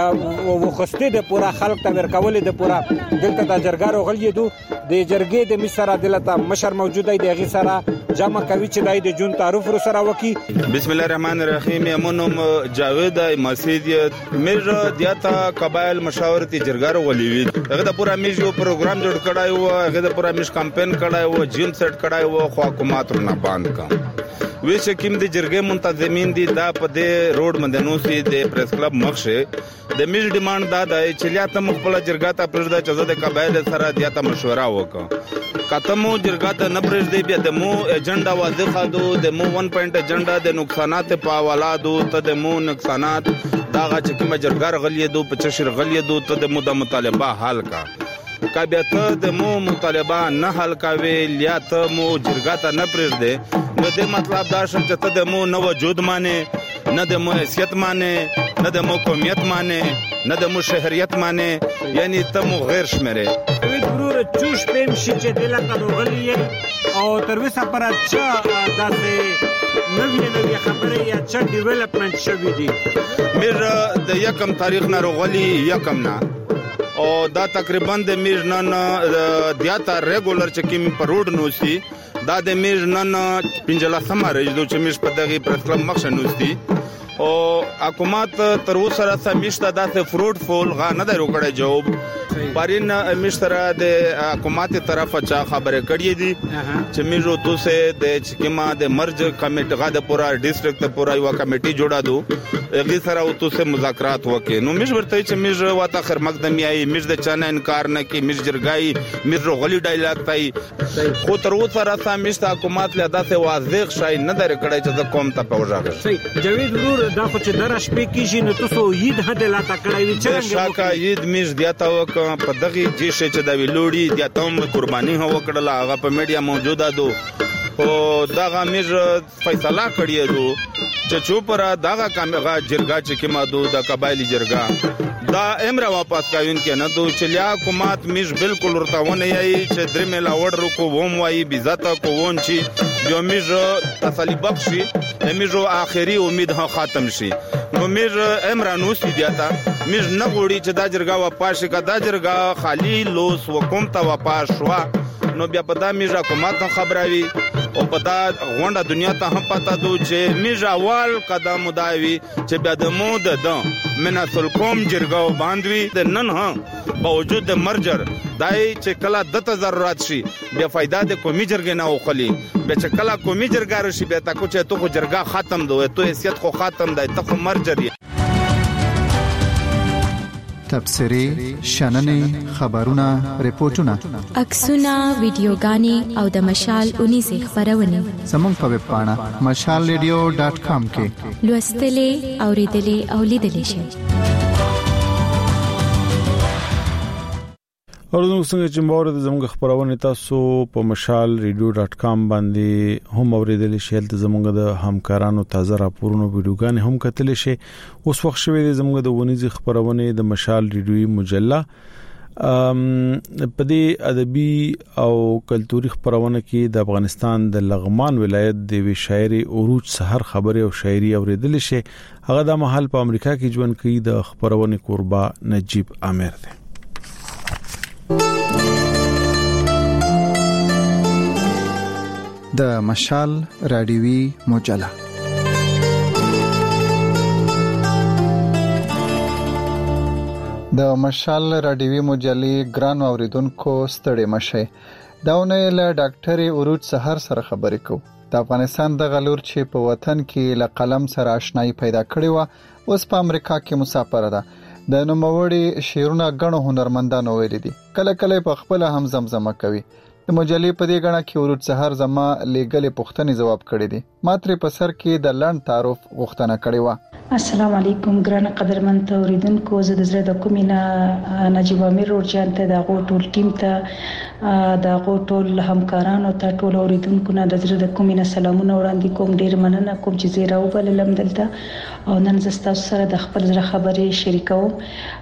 Speaker 17: وخسته د پورا خلک ته ورکول د پورا دلته د جرګه راغلی دو د جرګې د مشر عدالت مشر موجود دی دغه سره جمع کوي چې د جون تعارف رو سره وکي.
Speaker 18: بسم الله الرحمن الرحیم. یمنم جاوید مسجد مر دیاتا قبایل مشاورتي جرګه راغلی هغه د پورا میش یو پروګرام جوړ کړای و هغه د پورا میش کمپاین کړای و جیم سیټ کړای و خو حکومت نه باندې کا ویش کیم د جرګې منتظمین دي دا په دې روډ مندنو سي د پریس کلب مخشه د میش ډیماند دا د چلیاته مخبل جرګه ته پرځدا چې د قبایل سره دیاته مشوره وکړه کتمو جرګه ته نه پرځدي بیا د مو ایجنډا واضح دو د مو 1 پوینټ ایجنډا د نقصانات په حواله دو ته د مو نقصانات داغه چې کوم جرګار غلیه دو په چشر غلیه دو ته د مو د مطالبه حل کا بیا ته د مو مطالبه نه حل کاوي یا ته مو جرګه ته نه پرځدي نو د مطلب دا شم چې ته د مو نه وجود مانه نه د مو حیثیت مانه نه د مو قومیت مانه نه د مو شهریت مانه یعنی ته مو غیر شمره
Speaker 17: وی ضرور چوش پم شي چې دلته راغلی او تر وسه پر اچھا داسې نوې خبره یا چې ډیولپمنٹ شوی دی
Speaker 18: مې د یکم تاریخ نه راغلی یکم نه او دا تقریبا د میژ نن دیاته ریګولر چې کیم په روډ نوسی دا د میژ نن 15 سماره چې میژ په دغه پریس کلب مخ شنوستی او حکومت تر اوسه سمشته داسې فروټ فول غا نه درو کړی جواب پرین مشترا د حکومت طرف چا خبره کړی دي چې میژو توسه د چکما د مرج کمیټه غا د پورا ډیسټریکټ پورا یو کمیټي جوړا دو هغه سره توسه مذاکرات وکي نو میژ ورته چې میژ واته خر مقدمي آی میژ د چانه انکار نه کی میژ جرګای میژ غلی ډایلاګ تای خو تر اوسه سمشته حکومت له داسې واضح شای نه در کړی چې قوم ته پوجاګ
Speaker 17: صحیح جوید ورور دا خو چې درش په کیږي نو تاسو عید هدا لا تکړی وی چې
Speaker 18: شاکا عید میژ دیاته وک په دغه جیشه چې دا ویلوړي د اتم قرباني هو کړله هغه په میډیا موجوده دو او دغه میژ فیصله کړی دو چې چوپره دغه کامغه جرګه چې کما دو د قبایلی جرګه دا امر واپس کاوین کې نه دو چې لیا حکومت میژ بالکل ورتاونه یی چې درې ملا وړ کو ووم وای بیزاته کو وون چی جو میژ تسلی بخشي میژ اخري امید ها ختم شي نو میژ امر نو سی دیاتا میژ نه غوړي چې دا جرګه واپس کا دا جرګه خالی لوس وکوم ته واپس شوا نو بیا په دا میژ حکومت خبروي او په دا غونډه دنیا ته هم پتا دو چې میژ اول قدم مداوي چې بیا د مود د مناسل قوم جرګه باندې د نن ها باوجود د مرجر دای چې کله د ضرورت شي بیا فائدہ د قومي جرګې نه وخلی بیا چې کله قومي جرګه راشي بیا تا کو چې تو خو جرګه ختم دوه تو حیثیت خو ختم دی ته خو مرجری
Speaker 5: تبصری شننې خبرونه ریپورتونه
Speaker 8: عکسونه ویډیوګانې او د مشال 19 خبرونه
Speaker 5: زموږ په ویب پاڼه mashalradio.com کې
Speaker 8: لوستلې اوریدلې او لیدلې شئ.
Speaker 1: اورونو څنګه چې مور د زموږ خبرونه تاسو په mashalradio.com باندې هم اوریدل شئ. د زموږ د همکارانو تازه راپورونو ویډیوګانې هم کتل شئ. اوس وخت شوی د زموږ د ونیزي خبرونه د مشال ریډیوي مجله په دې ادبي او کلتوري خبرونه کې د افغانستان د لغمان ولایت د شاعري عروج سحر خبره او شاعري اوریدل شئ. هغه د محل په امریکا کې ژوند کوي. د خبرونه قربا نجیب عامر دی.
Speaker 5: د مشال رادیوي مجله د مشال رادیوي مجلې ګران اوریدونکو ستړي مشه. داونه له ډاکټر عروج سحر سره خبرې کو. د افغانستان د غلور چې په وطن کې له قلم سره آشنایی پیدا کړې و اوس په امریکا کې مسافر ده. د نوموړي شعرونه غنو هنرمندانو ویلي دي. کله کله په خپل هم زمزمه کوي. د مجلې په دې غاڼه کې عروج سحر زما لګلې پوښتنې جواب کړې دي. ماتري په سر کې د لړن تعارف غوښتنه کړې و.
Speaker 19: السلام علیکم ګران قدرمن اوریدونکو. زه د زړه د کومینه نجیب امیر ورجان ته د غوټول ټیم ته د غوټول همکارانو ته ټول اوریدونکو نه د زړه د کومینه سلامونه وړاندې کوم. ډیر مننه کوم چې زه راوبللم دلته او نن زستا سره د خپل زړه خبرې شریکوم.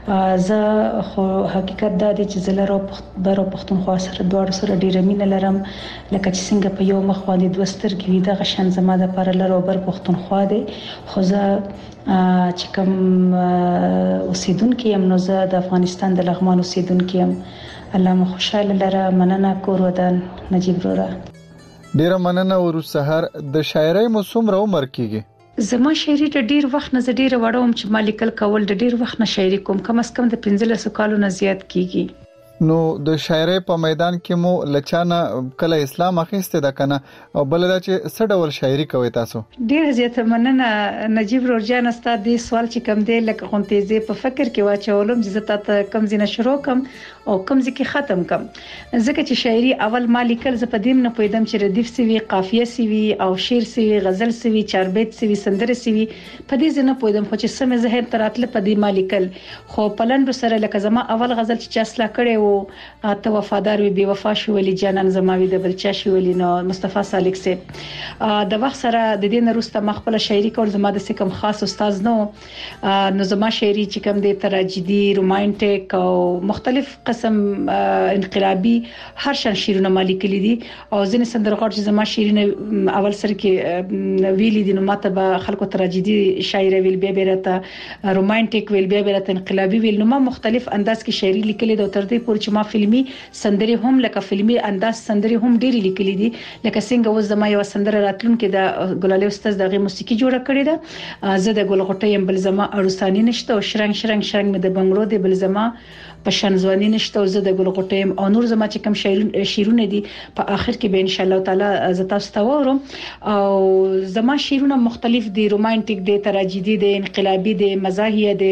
Speaker 19: زه خو حقیقت دا دی چې زه لرو پښتونخوا سره دوه سره ډیر مینه لرم. لکه چې څنګه په یو مخ باندې دوه سترګې وي د غشن زما د پر لرو بر پښتونخوا دی. خو زه چې کوم اوسیدونکو يم نو زه د افغانستان د لغمان اوسیدونکو يم. الله مو خوشاله لره. مننه کور ودان نجیب رورا.
Speaker 5: ډیر مننه. عروج سحر د شاعرۍ موسم را عمر کیږي.
Speaker 19: زما شاعري ته ډیر وخت نه ډیر وړوم چې مالکل کول د ډیر وخت نه شاعري کوم. کم از کم د 15 کالو نه زیات کیږي.
Speaker 5: نو د شاعرۍ په میدان کې مو لچانه کله اسلام اخیسته ده کنه او بل دا چې سړول شاعري کوي تاسو.
Speaker 19: ډیر زیات مننه نجیب رورجان. استاد دې سوال چې کم دی لکه غونتيزه په فکر کې واچولم چې زه ته کم زینه شروع کم او کم ځکه ختم کم. ځکه چې شاعري اول مالکل ز پدیم نه پویدم چې ردیف سوي قافیه سوي او شعر سوي غزل سوي چاربیت سوي سندره سوي په دې ځنه پویدم. خو چې سم ذهن تراتله پدې مالکل خو پلند سره لکه زما اول غزل چې چاسلا کړي او ته وفادار وي بي وفا شو ولي جانان زماوي د بلچا شو ولي نو مصطفی سالک سي د وخت سره د دې نرسته مخبل شاعري کول زما د سکم خاص استاد نو زما شاعري چې کوم د تراژیدي رومانټیک او مختلف قسم انقلابي هر شان شعرونه مالکلي دي او ځینې سندرغاړي چې زما شعرونه اول سره کې ویلي دي نو ماته به خلکو تراژیدي شاعري ویل بیا بیرته رومانټیک ویل بیا بیرته انقلابي ویل نو ما مختلف انداز کې شاعري لیکلي د تر دې پورې چې ما فلمي سندري هم لکه فلمي انداز سندري هم ډېری لیکلي دي لکه څنګه وز زما یو سندره راتلونکو د ګلالي استاد دغه موسیقي جوړه کړې ده زه د ګلغټي بل زما ارستاني نشته او شرنګ شرنګ شرنګ مې د بنگلو دی بل زما په شنځواني نشته او زه د ګلغټي او نور زما چې کوم شعرونه دي په اخر کې به ان شاء الله تعالی زه تاسو ته وورم او زما شعرونه مختلف دي رومانټیک دي تراژیدي دي انقلابي دي مزاحیه دي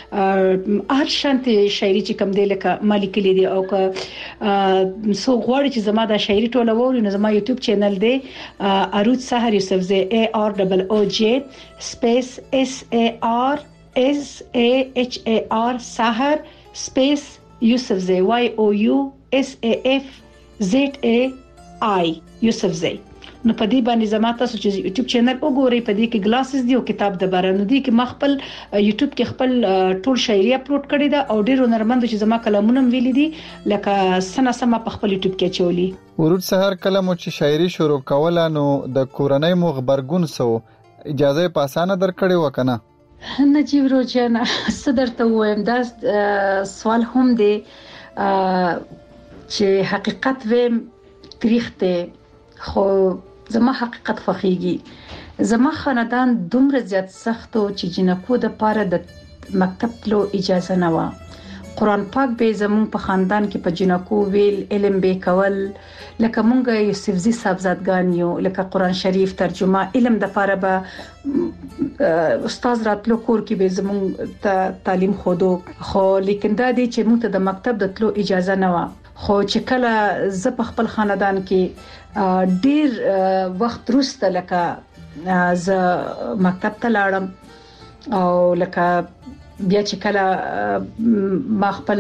Speaker 19: هر شانتي شاعري چې کوم دي لکه مالکلي دي او که سو غواړي چې زما د شاعري ټوله ووري نو زما یوټیوب چینل دی عروج سحر یوسفزی AROOJ سپیس SARSAHAR سحر سپیس یوسفزی YOUSAFZAI یوسفزی نو په دې باندې زما تاسو چې یوټیوب چینل وګورئ په دې کې ګلاسز دی او کتاب د بارانو دی کې مخبل یوټیوب کې خپل ټول شاعري اپلوډ کړی دا او ډیرو نرمند چې زما کلامونه ویلي دي لکه سنا سما په خپل یوټیوب کې چولي.
Speaker 5: ورود سحر کلم چې شاعري شروع کوله نو د کورنۍ مو خبرګون سو اجازه پاسانه درکړې وکنه
Speaker 19: نجیب روجان صدر ته وایم دا سوال هم دی چې حقیقت ویم تاریخ ته خو زما حقیقت خوخیږي زما خاندان دومره زیات سخت او چې جنکو د پاره د مکتب تلو اجازه نه و قران پاک به زمون په خاندان کې په جنکو ویل علم به کول لکه مونږ یوسفزي صاحبزادګان یو لکه قران شریف ترجمه علم د پاره به استاد راتلو کور کې به زمون تعلیم خودو خو لیکن دا دي چې مونږ ته د مکتب د تلو اجازه نه و خو چې کله ز په خپل خاندان کې ډیر وخت وروسته لکه ز مکتب ته لاړم او لکه بیا چې کله ما خپل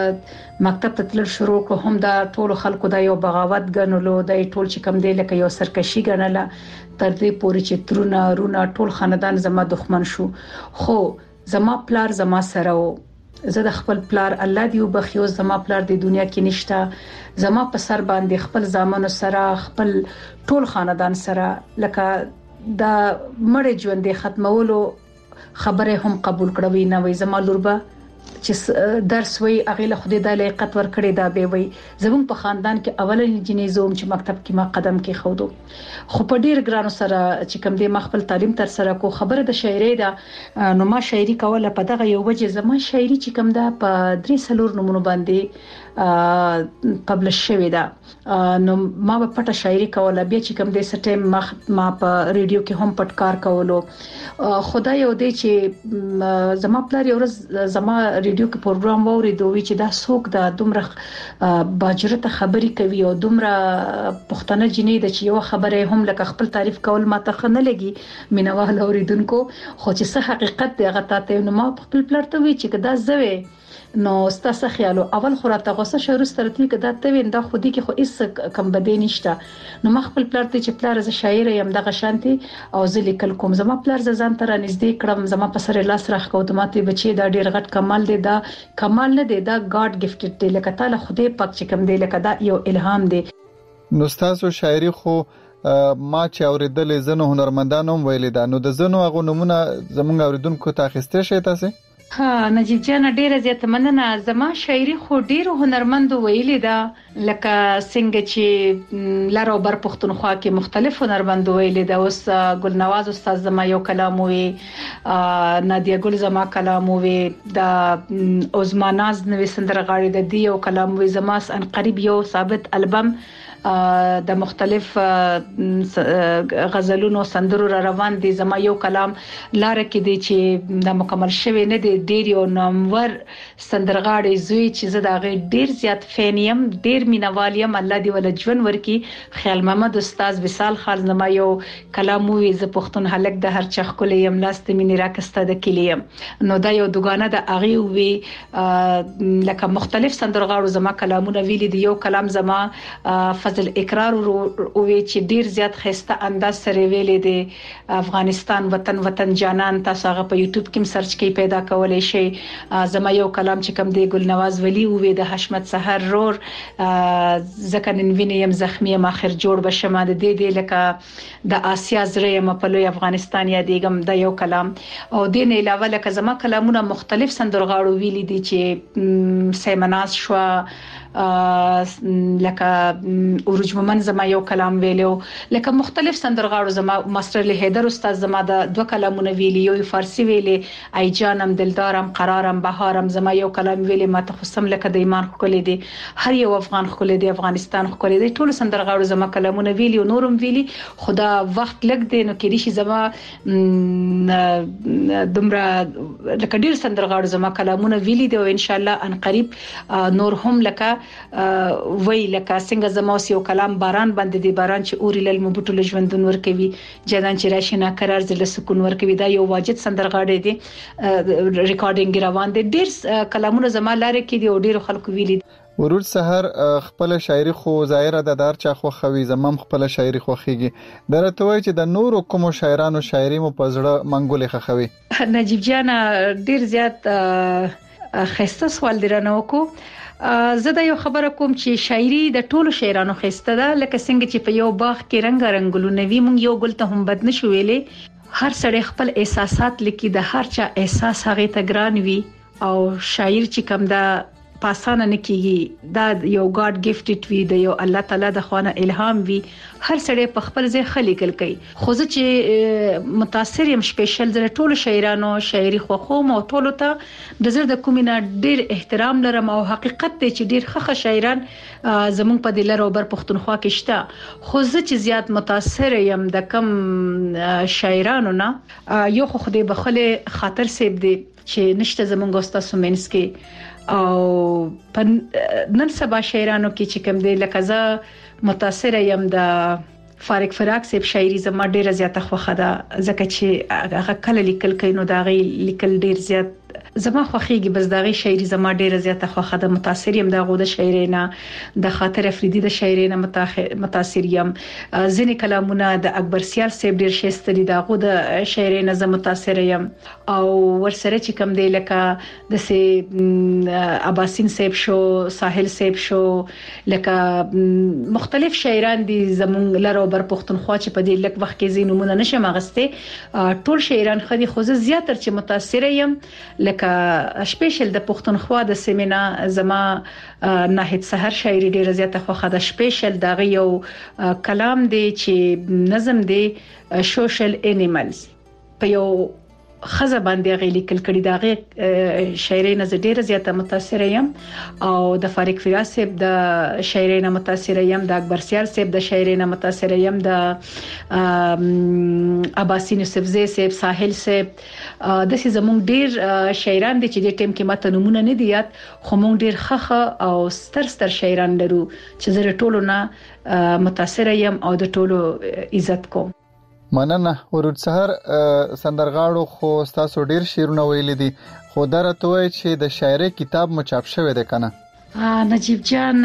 Speaker 19: مکتب ته تلل شروع کړ هم دا ټول خلکو دا یو بغاوت ګڼلو د ټول چې کم دی لکه یو سرکشي ګڼله تر دې پورې چې ترونه رونه ټول خاندان زما دښمن شو خو زما پلار زما سره و زه د خپل پلار الله دی وبخیو زما پلار د دنیا کې نشته زما په سر باندې خپل زامنو سره خپل ټول خاندان سره لکه دا مړ ژوند ختمولو خبره هم قبول کړوي نه وي زما لوربه چې درس وی اغه له خدای د لیاقت ور کړی دا به وي زمون په خاندان کې اولنی جنې زوم چې مکتب کې ما قدم کې خودو خو په ډیر ګرانو سره چې کوم دې ما خپل تعلیم تر سره کو خبره د شاعري دا نو ما شاعري کوله په دغه یو وجه زما شاعري چې کوم دا په 3 سلور نمونه باندې پبلش شوی دا نو ما په پټه شاعري کوله بیا چې کوم دې سټیم ما په ریډیو کې هم پټکار کولو خدای یو دې چې زما پلار یو ورځ زما ریډیو کې پروګرام ووري دوی چې دا څوک دا دومره باجرته خبري کوي او دومره پښتنه جنې د چې یو خبره هم لکه خپل تعریف کول ما ته خنه لګي مینوال اوریدونکو خو چې څه حقیقت دی هغه ته نو ما خپل پلار ته وی چې دا زوي نو ستاسو خیالو اول خراته غوسه شروع سترتي کده ته ویندا خودي کې خو هیڅ کم بده نشته نو ما خپل پلار ته چې پلار ز شاعر یم دغه شانتي او ز لیکل کوم زما پلار ز ځان تر نږدې کړم زما په سره لاس راخ کو ته ماته بچي دا ډیر غټ کمال دی دا کمال نه دی دا ګاډ گیفټډ دی لکه تعالی خدای پاک چې کوم دی لکه دا یو الهام دی
Speaker 5: نو تاسو شاعري خو ما چې اوریدل زنه هنرمندانو ویل دا نو د زنه غو نمونه زمونږ اوریدونکو ته اخیسته شي تاسو
Speaker 19: ها نجیب جان ډیره زیاته مننه زما شاعري خو ډیرو هنرمندو ویلې ده لکه څنګه چې لارو بر پښتونخوا کې مختلف هنرمندو ویلې ده اوس ګلنواز استاد زما یو کلام وی نادیا ګل زما کلام وی دا عثماناز نوې سندرغاړي د دی یو کلام وی زما ان قریب یو ثابت البم د مختلف غزلونو سندرو را روان دي زما یو کلام لار کې دي چې د مکمل شوی نه دي ډیر یو نامور سندرغاړي زوی چې زه دا غي ډیر زیات فینیم ډیر مینوالیم الله دی ول ژوند ورکی خیال محمد استاد وصال خان زما یو کلام وی ز پښتون هلک د هر چخ کولیم لاست مینې راکسته د کلیم نو دا یو دغانه د اغي وی لکه مختلف سندرغاړو زما کلامونه ویلي دي یو کلام زما فضل اقرار او چې ډیر زیات خسته انداز سره ویلې دي افغانستان وطن جانان تاسو هغه په یوټیوب کې سرچ کې پیدا کولای شئ زما یو کلام چې کوم دی ګل نواز ولی او د حشمت سحر رور ځکه نن وینم زخمی ما اخر جوړ بشم د دې لکه د آسیا زره م په لوی افغانستان یادېګم د یو کلام او د نه علاوه لکه زما کلامونه مختلف سندرغاړو ویلي دي چې سیمناز شو لکه اوروج مومن زما یو کلام ویلو لکه مختلف سندرغاړو زما ماستر له حیدر استاد زما د دوه کلامونه ویلي یو فارسی ویلي ای جانم دلدارم قرارم بهارم زما یو کلام ویلي ماته خصم لکه د ایمان خولې دي هر یو افغان خولې دي افغانستان خولې دي ټول سندرغاړو زما کلامونه ویلي او نورم ویلي خدا وخت لګ دی نو کې شي زما دمره لکه ډیر سندرغاړو زما کلامونه ویلي دي او ان شاء الله ان قریب نور هم لکه وی لکه څنګه زموس یو کلام باران باندې دی باران چې اوري لل مبټول ژوندون ور کوي جدان چې راشي نه قرار زله سکون ور کوي دا یو واجد سندرغاړي دي ریکارډینګ روان دي ډیر کلامونه زما لاره کې دي او ډیر خلکو ویلي
Speaker 5: ورور سحر خپل شاعري خو ظاهره د دار چا خو خوي زمم خپل شاعري خو خيږي درته وای چې د نورو کوم شاعرانو شاعري مو پزړه منګولې خوي
Speaker 19: نجیب جان ډیر زیات خسته سوال درنه وکړو زه دا یو خبره کوم چې شاعري د ټولو شاعرانو خسته ده لکه څنګه چې په یو باغ کې رنگ ګلونه وي مونږ یو ګل ته هم بد نشو ویلې هر سړی خپل احساسات لیکي د هر چا احساس هغه ته ګران وي او شاعر چې کوم دا پاسانه نه کیږي دا یو ګاډ گیفټډ وی د یو الله تعالی د خوانه الهام وی هر سړی په خپل ځای خلیکل کوي خو زه چې متاثر يم سپیشل زره ټول شاعرانو شاعري خو مو ټول ته د زړه د کومینه ډیر احترام لرم او حقیقت ته چې ډیر ښه شاعران زمونږ په دلر او بر پښتونخوا کې شته خو زه چې زیات متاثر یم د کم شاعرانو نه یو خو خدای بخله خاطر سیب دی چې نشته زمونږ استاد سومنس کې او نن سبا شاعرانو کې چې کوم دی لکه زه متاثر یم د فارق فراق سیب شاعري زما ډیره زیاته خوخه ده ځکه چې هغه کله لیکل کینو دا غي لیکل ډیر زیات زما خوخيږي بس دا غي شاعري زما ډیره زیاته خوخه ده متاثر یم د غوډه شاعرینا د خاطر افریدي د شاعرینا متاثر یم ځینې کلامونه د اکبر سیال سیب ډیر شستري د غوډه شاعرینا زما متاثر یم او ورسره چې کوم دی لکه د سي عباسین سیب شو ساحل سیب شو لکه مختلف شاعران دي زمون لرو بر پښتونخوا چې په دې لک وخت کې زینومونه نشم اغسته ټول شاعران خدي خو زیاتره چې متاثر یم لکه سپیشل د پښتونخوا د سیمینا زما ناهید سحر شاعري ډیره زیاته خوخه ده سپیشل دا یو کلام دی چې نظم دی سوشل انیملز په یو خزه باندې غیلی کل کړي دا شاعري نه ډیره زیاته متاثر یم او د فارق فراق سیب د شاعري نه متاثر یم د اکبر سیال سیب د شاعري نه متاثر یم د عباسین سبزی سیب ساحل سیب د سي زمون ډیر شاعران دي چې د ټیم کې ماته نمونه نه دي یاد خو مونږ ډیر خخه او ستر شاعران لرو چې زره ټولو نه متاثر یم او د ټولو عزت کوم
Speaker 5: مننه ورود سحر سندرغاړو خو تاسو ډیر شعرونه ویل دي خو درته وای چې د شاعري کتاب مو چاپ شوی دی کنه
Speaker 19: نجیب جان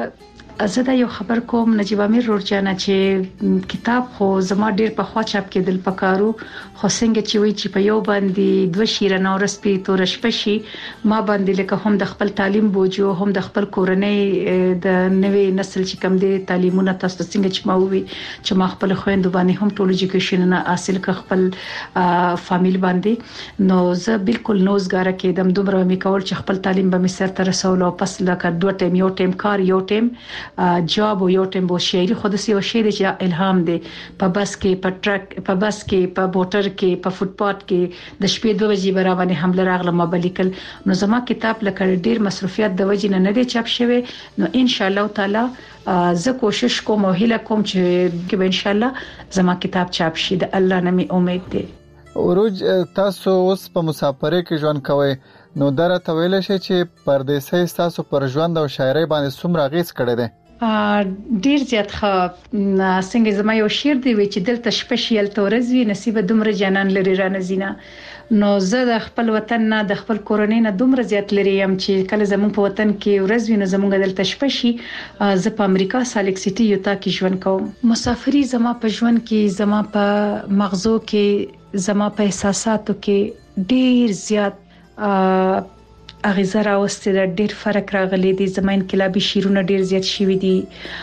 Speaker 19: زه دا یو خبر کوم نجیب امیر ورجانه چې کتاب خو زما ډیر په خوا چاپ کېدل پکارو خو څنګه چې وی چې په یو باندې دوه شیره نو رسپی تور شپشي ما باندې لکه هم د خپل تعلیم بوجو هم د خپل کورنۍ د نوې نسل چې کم دي تعلیمونه تاسو څنګه چې ما وی چې ما خپل خويندو باندې هم ټول ایجوکیشن نه حاصل ک خپل فامیل باندې نو زه بالکل نوزګار کېدم دومره می کول چې خپل تعلیم به می سر ته رسول او پس لکه دوه ټیم یو ټیم کار یو ټیم جاب او یو ټیم بو شاعري خود سي او شعر چې الهام دي په بس کې په ټرک په بس کې په موټر کې په فوټپات کې د شپې 2 بجې برابر حمله راغله ما بلیکل نو زما کتاب لکه ډیر مصروفیت د وجې نه چاپ شوی نو ان شاء الله تعالی زه کوشش کوم او هیله کوم چې ان شاء الله زما کتاب چاپ شي د الله نه می امید دي
Speaker 5: اوروج تاسو اوس په مسافرۍ کې ژوند کوئ نو درته ویل شي چې پردیسي تاسو پر ژوند او شاعري باندې څومره غیس کړی دی
Speaker 19: ډیر زیات څنګه زما یو شعر دی چې دلته سپیشل تورزوی نصیب دومره جنان لري را نزینا نو زه د خپل وطن نه د خپل کورنۍ نه دومره زیات لري يم چې کله زمون په وطن کې ورځوي نو زمونږ دلته شپشي زه په امریکا سالک سټي یوتا کې ژوند کوم مسافري زما په ژوند کې زما په مغزو کې زما په احساساتو کې ډیر زیات اغیزه راوستي د ډیر فرق راغلي دي زما انقلابي شیرونه ډیر زیات شوي دي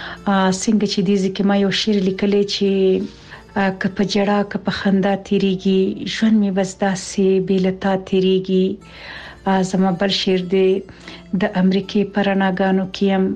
Speaker 19: څنګه چې دي ځکه ما یو شعر لیکلی چې که په جړه که په خندا تیریږي ژوند می بس داسې بیلتا تیریږي زما بل شعر دی د امریکای پرناګانو کیم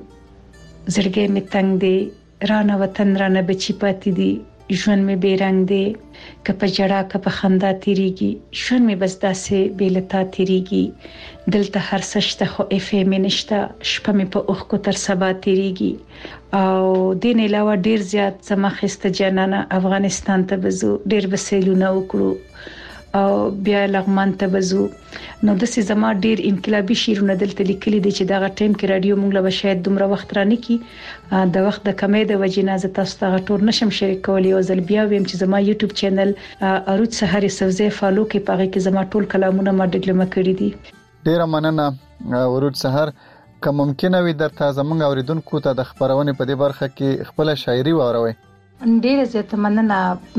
Speaker 19: زړګي می تنگ دی رانه وطن رانه بچی پاتې دي ژوند می بیرنګ دی که په جړه که په خندا تیریږي ژوند می بس داسې بیلتا تیریږي دلته هر سشته خو افه می نشته شپه می په اوخ کو تر سبا تیریږي او دین علاوه ډیر زیات زما خسته جنانه افغانستان ته بزو ډیر بسیلونه وکړو او بیا لغمان ته بزو نو د سي زما ډیر انقلابي شیرونه دلته لیکلي دي چې دا ټیم کې رادیو مونږ له شاید دومره وخت رانه کی د وخت د کمې د وجینازه تاسو ته ټول نشم شریک کولی او زل بیا ویم چې زما یوټیوب چینل اروج سحر سبزی فالو کې پاره کې زما ټول کلامونه ما ډیګلمه کړی دي
Speaker 5: ډیر مننه اروج سحر که ممکنه وي درته زمونږ اوریدونکو ته د خبرونه په دې برخه کې خپل شاعري واوروي
Speaker 19: ډیر زیات مننه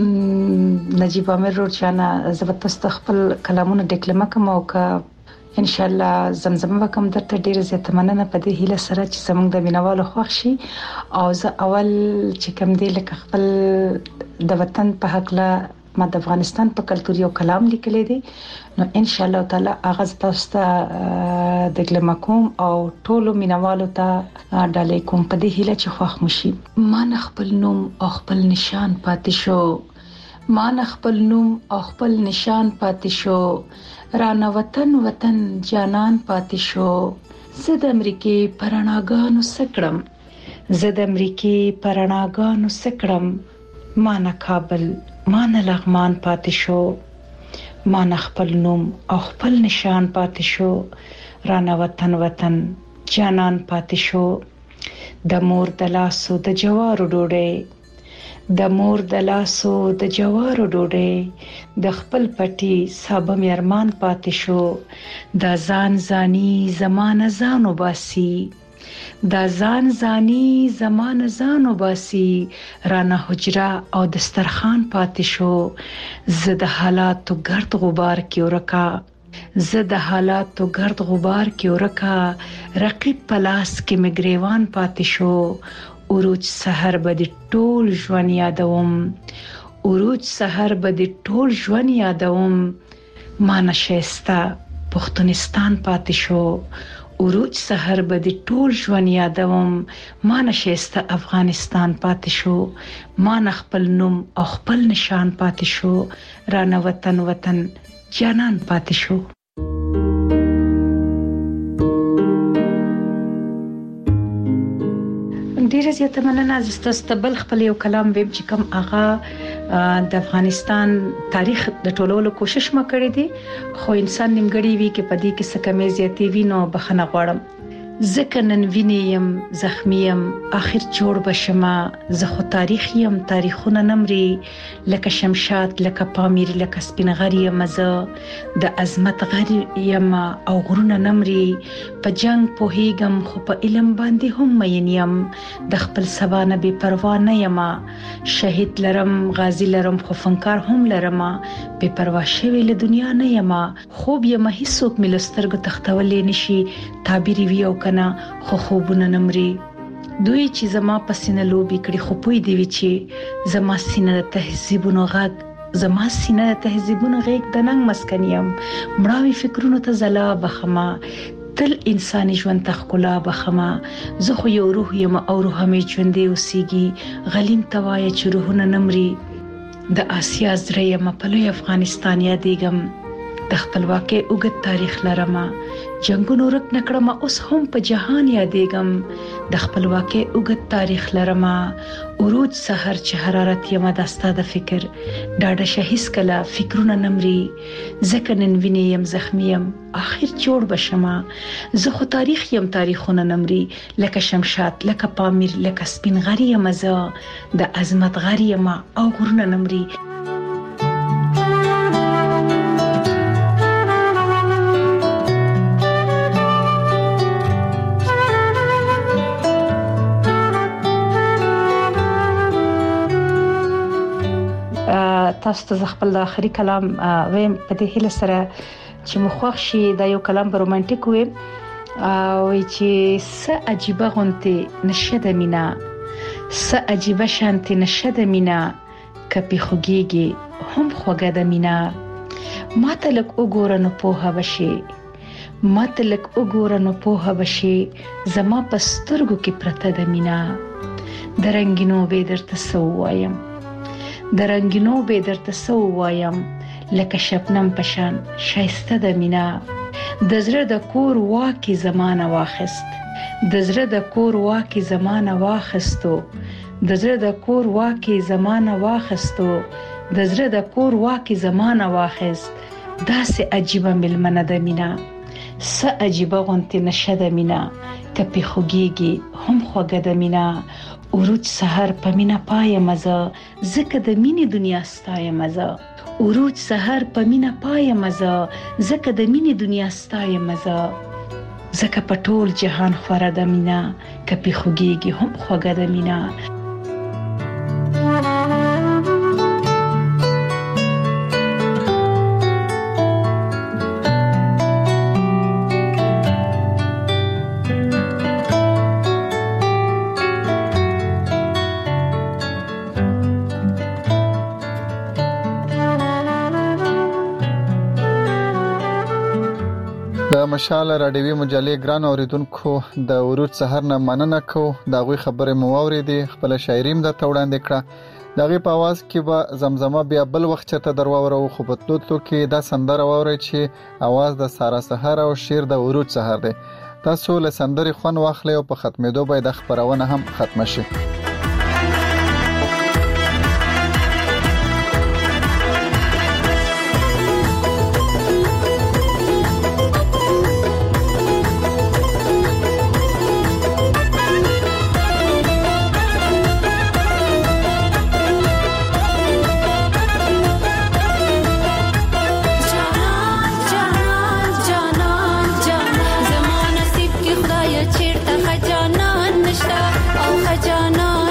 Speaker 19: نجیب امیر ورچانه زبرست خپل کلامونه ډیکلمه کوم او که ان شاء الله زمزمه وکم درته ډیر زیات مننه په دې هیله سره چې زموږ د مینوالو خوښ شي او زه اول چې کوم دی لکه خپل د وطن په حق لا ما د افغانستان په کلتور یو کلام لیکلی دی نو ان شاء الله تعالی هغه تاسو ته د کلمکوم او ټولو مینوالو ته ډالې کوم په دې هیله چې خوښ مشي. ما نه خپل نوم او خپل نشان پاتې شو، ما نه خپل نوم او خپل نشان پاتې شو، رانه وطن وطن جانان پاتې شو. زه د امریکې پرناګانو سکړم، زه د امریکې پرناګانو سکړم، ما نه کابل ما نه لغمان پاتې شو، ما نه خپل نوم او خپل نشان پاتې شو، رانه وطن وطن جانان پاتې شو. د مور د لاسو د جوارو ډوډۍ، د مور د لاسو د جوارو ډوډۍ، د خپل پټي صابه میرمان پاتې شو. د ځان ځاني زمانه ځانو باسي، دا ځان ځاني زمانه ځانو باسي، رانه حجره او دسترخوان پاتې شو. زه د حالاتو ګرد غبار کې ورکا، زه د حالاتو ګرد غبار کې ورکا، رقیب پلاس کې مګریوان پاتې شو. اوروج سحر به د ټول ژوند یادوم، اوروج سحر به د ټول ژوند یادوم، ما نشسته پښتونستان پاتې شو. اوروج سحر به د ټول ژوند یادوم، ما نشسته افغانستان پاتې شو، ما نه خپل نوم او خپل نشان پاتې شو، رانه وطن وطن جانان پاتې شو. ډیره زیاته مننه. زه بل خپل یو کلام ویم چې کوم هغه د افغانستان تاریخ د ټولولو کوشش ما کړې دي، خو انسان نیمګړی وی کې پدې کې څه کمې زیاتې وی نو بخنه غواړم. ځکه نن وینم زخمی يم اخر جوړ بشما، زه خو تاریخ يم تاریخونه نمري، لکه شمشاد لکه پامیر لکه سپینغری يم، زه د عظمت غری يم او غرونه نمري. په جنگ پوهیږم خو په علم باندې هم مین يم، د خپل سبا نه بے پروا نه يم. شهید لرم غازی لرم خو فنکار هم لرم، بے پروا شوی له دنیا نه يم. خوب يم هیڅوک ملسترګو تختولې نشي، تعبیر وی او کنه خو خوبونه نمري. دوی چې زما پسینه لوبي کړي خو پوي دی وی چې زما سینه د تهذیبونو غږ، زما سینه د تهذیبونو غږ د ننګ مسکنیم. مړاوي فکرونو ته زلا بخما، تل انساني ژوند ته ښکلا بخما. زه خو یو روح یم او روح مې ژوندې اوسېږي، غلیم توای چې روحونه نمري. د آسیا زړه یم په لوی افغانستان یادېږم، د خپلواکۍ اوږد تاریخ لرم، جنگونو رک نکړم اوس هم په جهان یادېږم، د خپلواکۍ اوږد تاریخ لرم. اوروج سحر چې حرارت یم داستا د فکر، ډاډه شهیس کله فکرونه نمري. ځکه نن وینې یم زخمی یم اخر جوړ بشما، زه خو تاریخ یم تاریخونه نمري، لکه شمشاد لکه پامیر لکه سپینغری یم، زه د عظمت غری یم او غرونه نمري. تاسو ته خپل د اخري کلام ویم په دې هیله سره چې مخوښ شي. دا یو کلام به رومانټیک وي او چې څه عجیبه غونته نشده مینا، څه عجیبه شانته نشده مینا، کپی خوګيږي هم خوګه د مینا. ماته لک وګوره نو پوها بشي، ماته لک وګوره نو پوها بشي، زما پسترګو کې پرته د مینا. درنګینو به درته سوایم، درنګینو به درته سو وایم، لکه شبنم پشان شایسته د مینا. د زړه د کور واکي زمانه واخست، د زړه د کور واکي زمانه واخستو، د زړه د کور واکي زمانه واخستو، د زړه د کور واکي زمانه واخست. داسې عجیبه ملمنه د مینا، څه عجیبه غونته نشه د مینا، کپی خوګيږي هم خوګه د مینا. اوروج سحر په مینا پای مزه، زکه د مینې دنیا ستای مزه. اوروج سحر په مینا پای مزه، زکه د مینې دنیا ستای مزه. زکه په ټول جهان خوره د مینا، کپی خوګيږي هم خوګه د مینا.
Speaker 5: د مشال رادیوي مجلې ګران اوریدونکو د ورود سحر نه مننه کو دا غوي خبره مو اوریدي خپل شاعریم د توړاندې کړه دغه په आवाज کې به زمزمه بیا بل وخت چرته درواورو خو په تلوتلو کې دا سندره ووري چې आवाज د سارا سحر او شیر د ورود سحر دی تاسو له سندري خوان واخلئ او په ختمېدو به د خبرونه هم ختم شي
Speaker 8: خجانان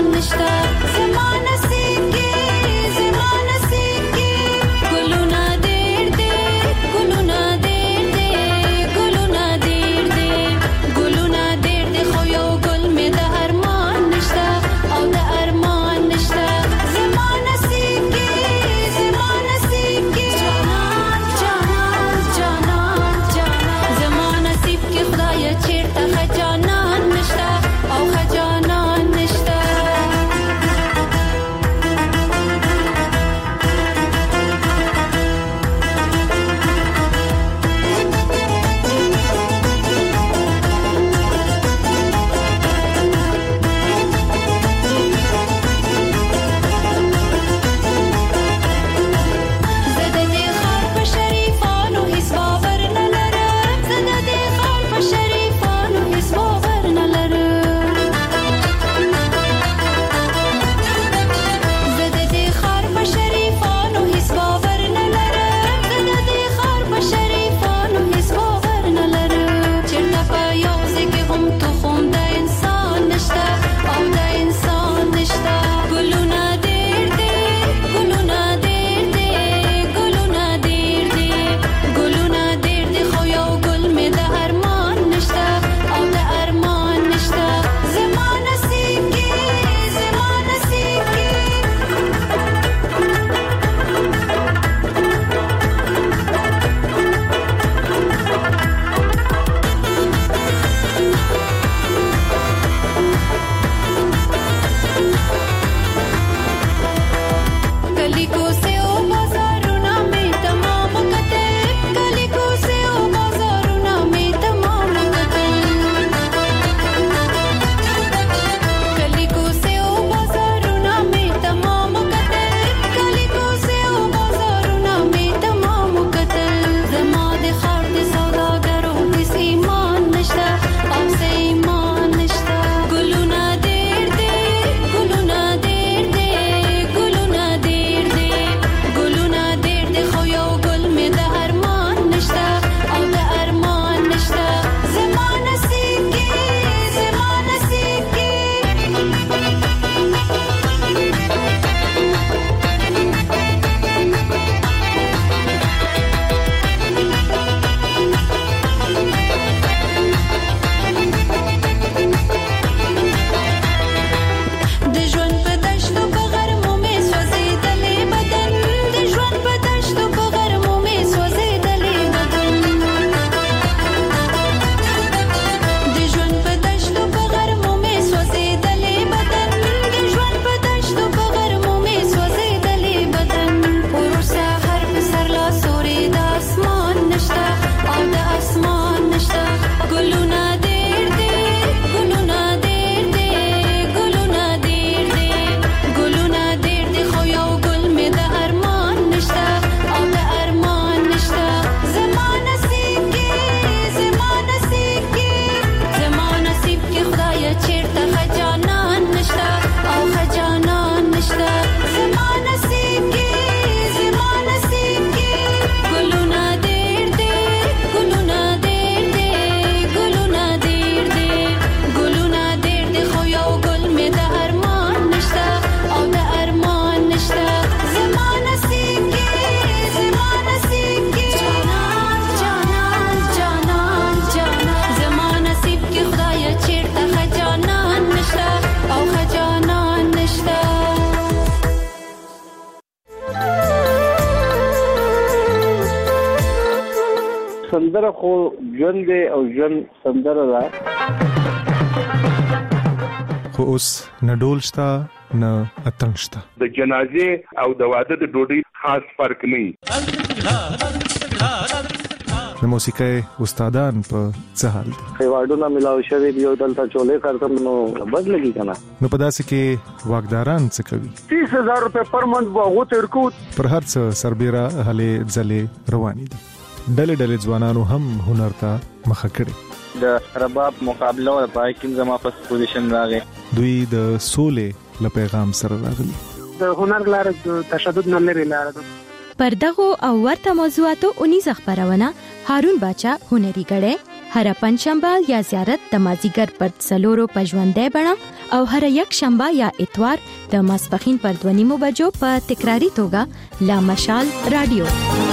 Speaker 11: سندره خو ژوند دی او ژوند سندره ده.
Speaker 9: خو اوس نه ډول شته نه اتڼ شته.
Speaker 20: د جنازې او د واده د ډوډۍ خاص فرق نه.
Speaker 9: د موسیقۍ استادان په څه حال دي؟
Speaker 11: خیواډونه ملاوي شوی دی او دلته چولې کارتم نو بد لګي کنه.
Speaker 9: نو په داسې کې واګداران څه کوي؟
Speaker 11: 30000 روپے پر منث واغو تر کو
Speaker 9: پر هر څه سربېره هلې ځلې روانې دي. ډلې ځوانانو هم هنر ته مخه کړي.
Speaker 21: د رباب مقابله او پای کې زما په پوزیشن راغی.
Speaker 9: دوی د سولې له پیغام سره راغلي.
Speaker 11: د هنر لاره تشدد نه لري لاره.
Speaker 8: پر دغه او ورته موضوعاتو 19 خبرونه هارون باچا هنري غړې هر پنځشنبه یا زیارت د مازیګر پر څلورو پژوندې بڼه او هر یک شنبه یا اتوار د ماسپخین پر 2:30 بجو په تکراری توګه لا مشال رادیو.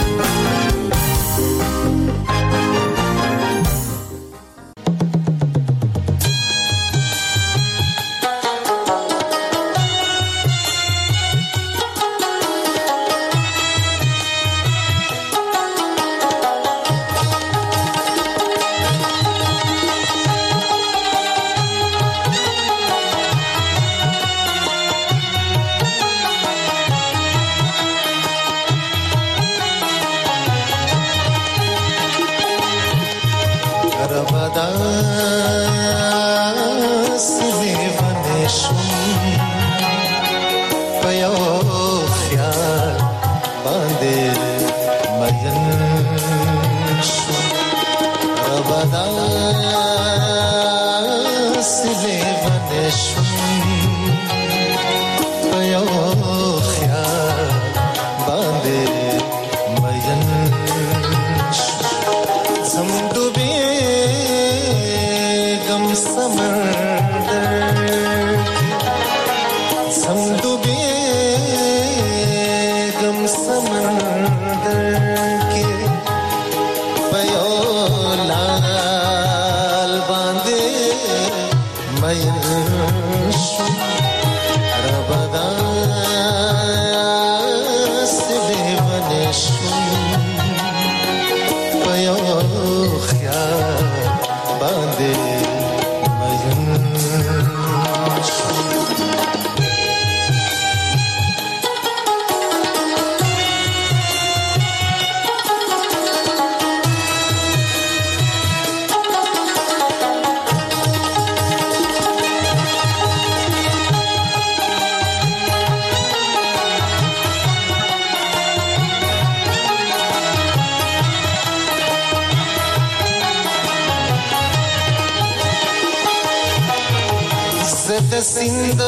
Speaker 22: سیند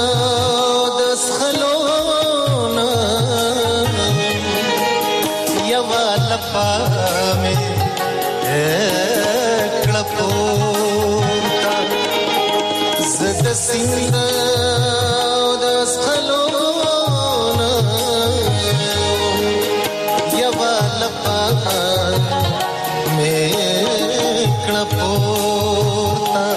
Speaker 22: د سخلونا یوا لپا مې کړپوتا زد سیند د سخلونا یوا لپا مې کړپوتا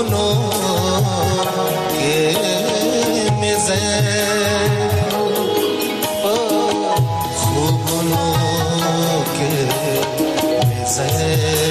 Speaker 22: خوبونو کې مزه خوبونو کې مزه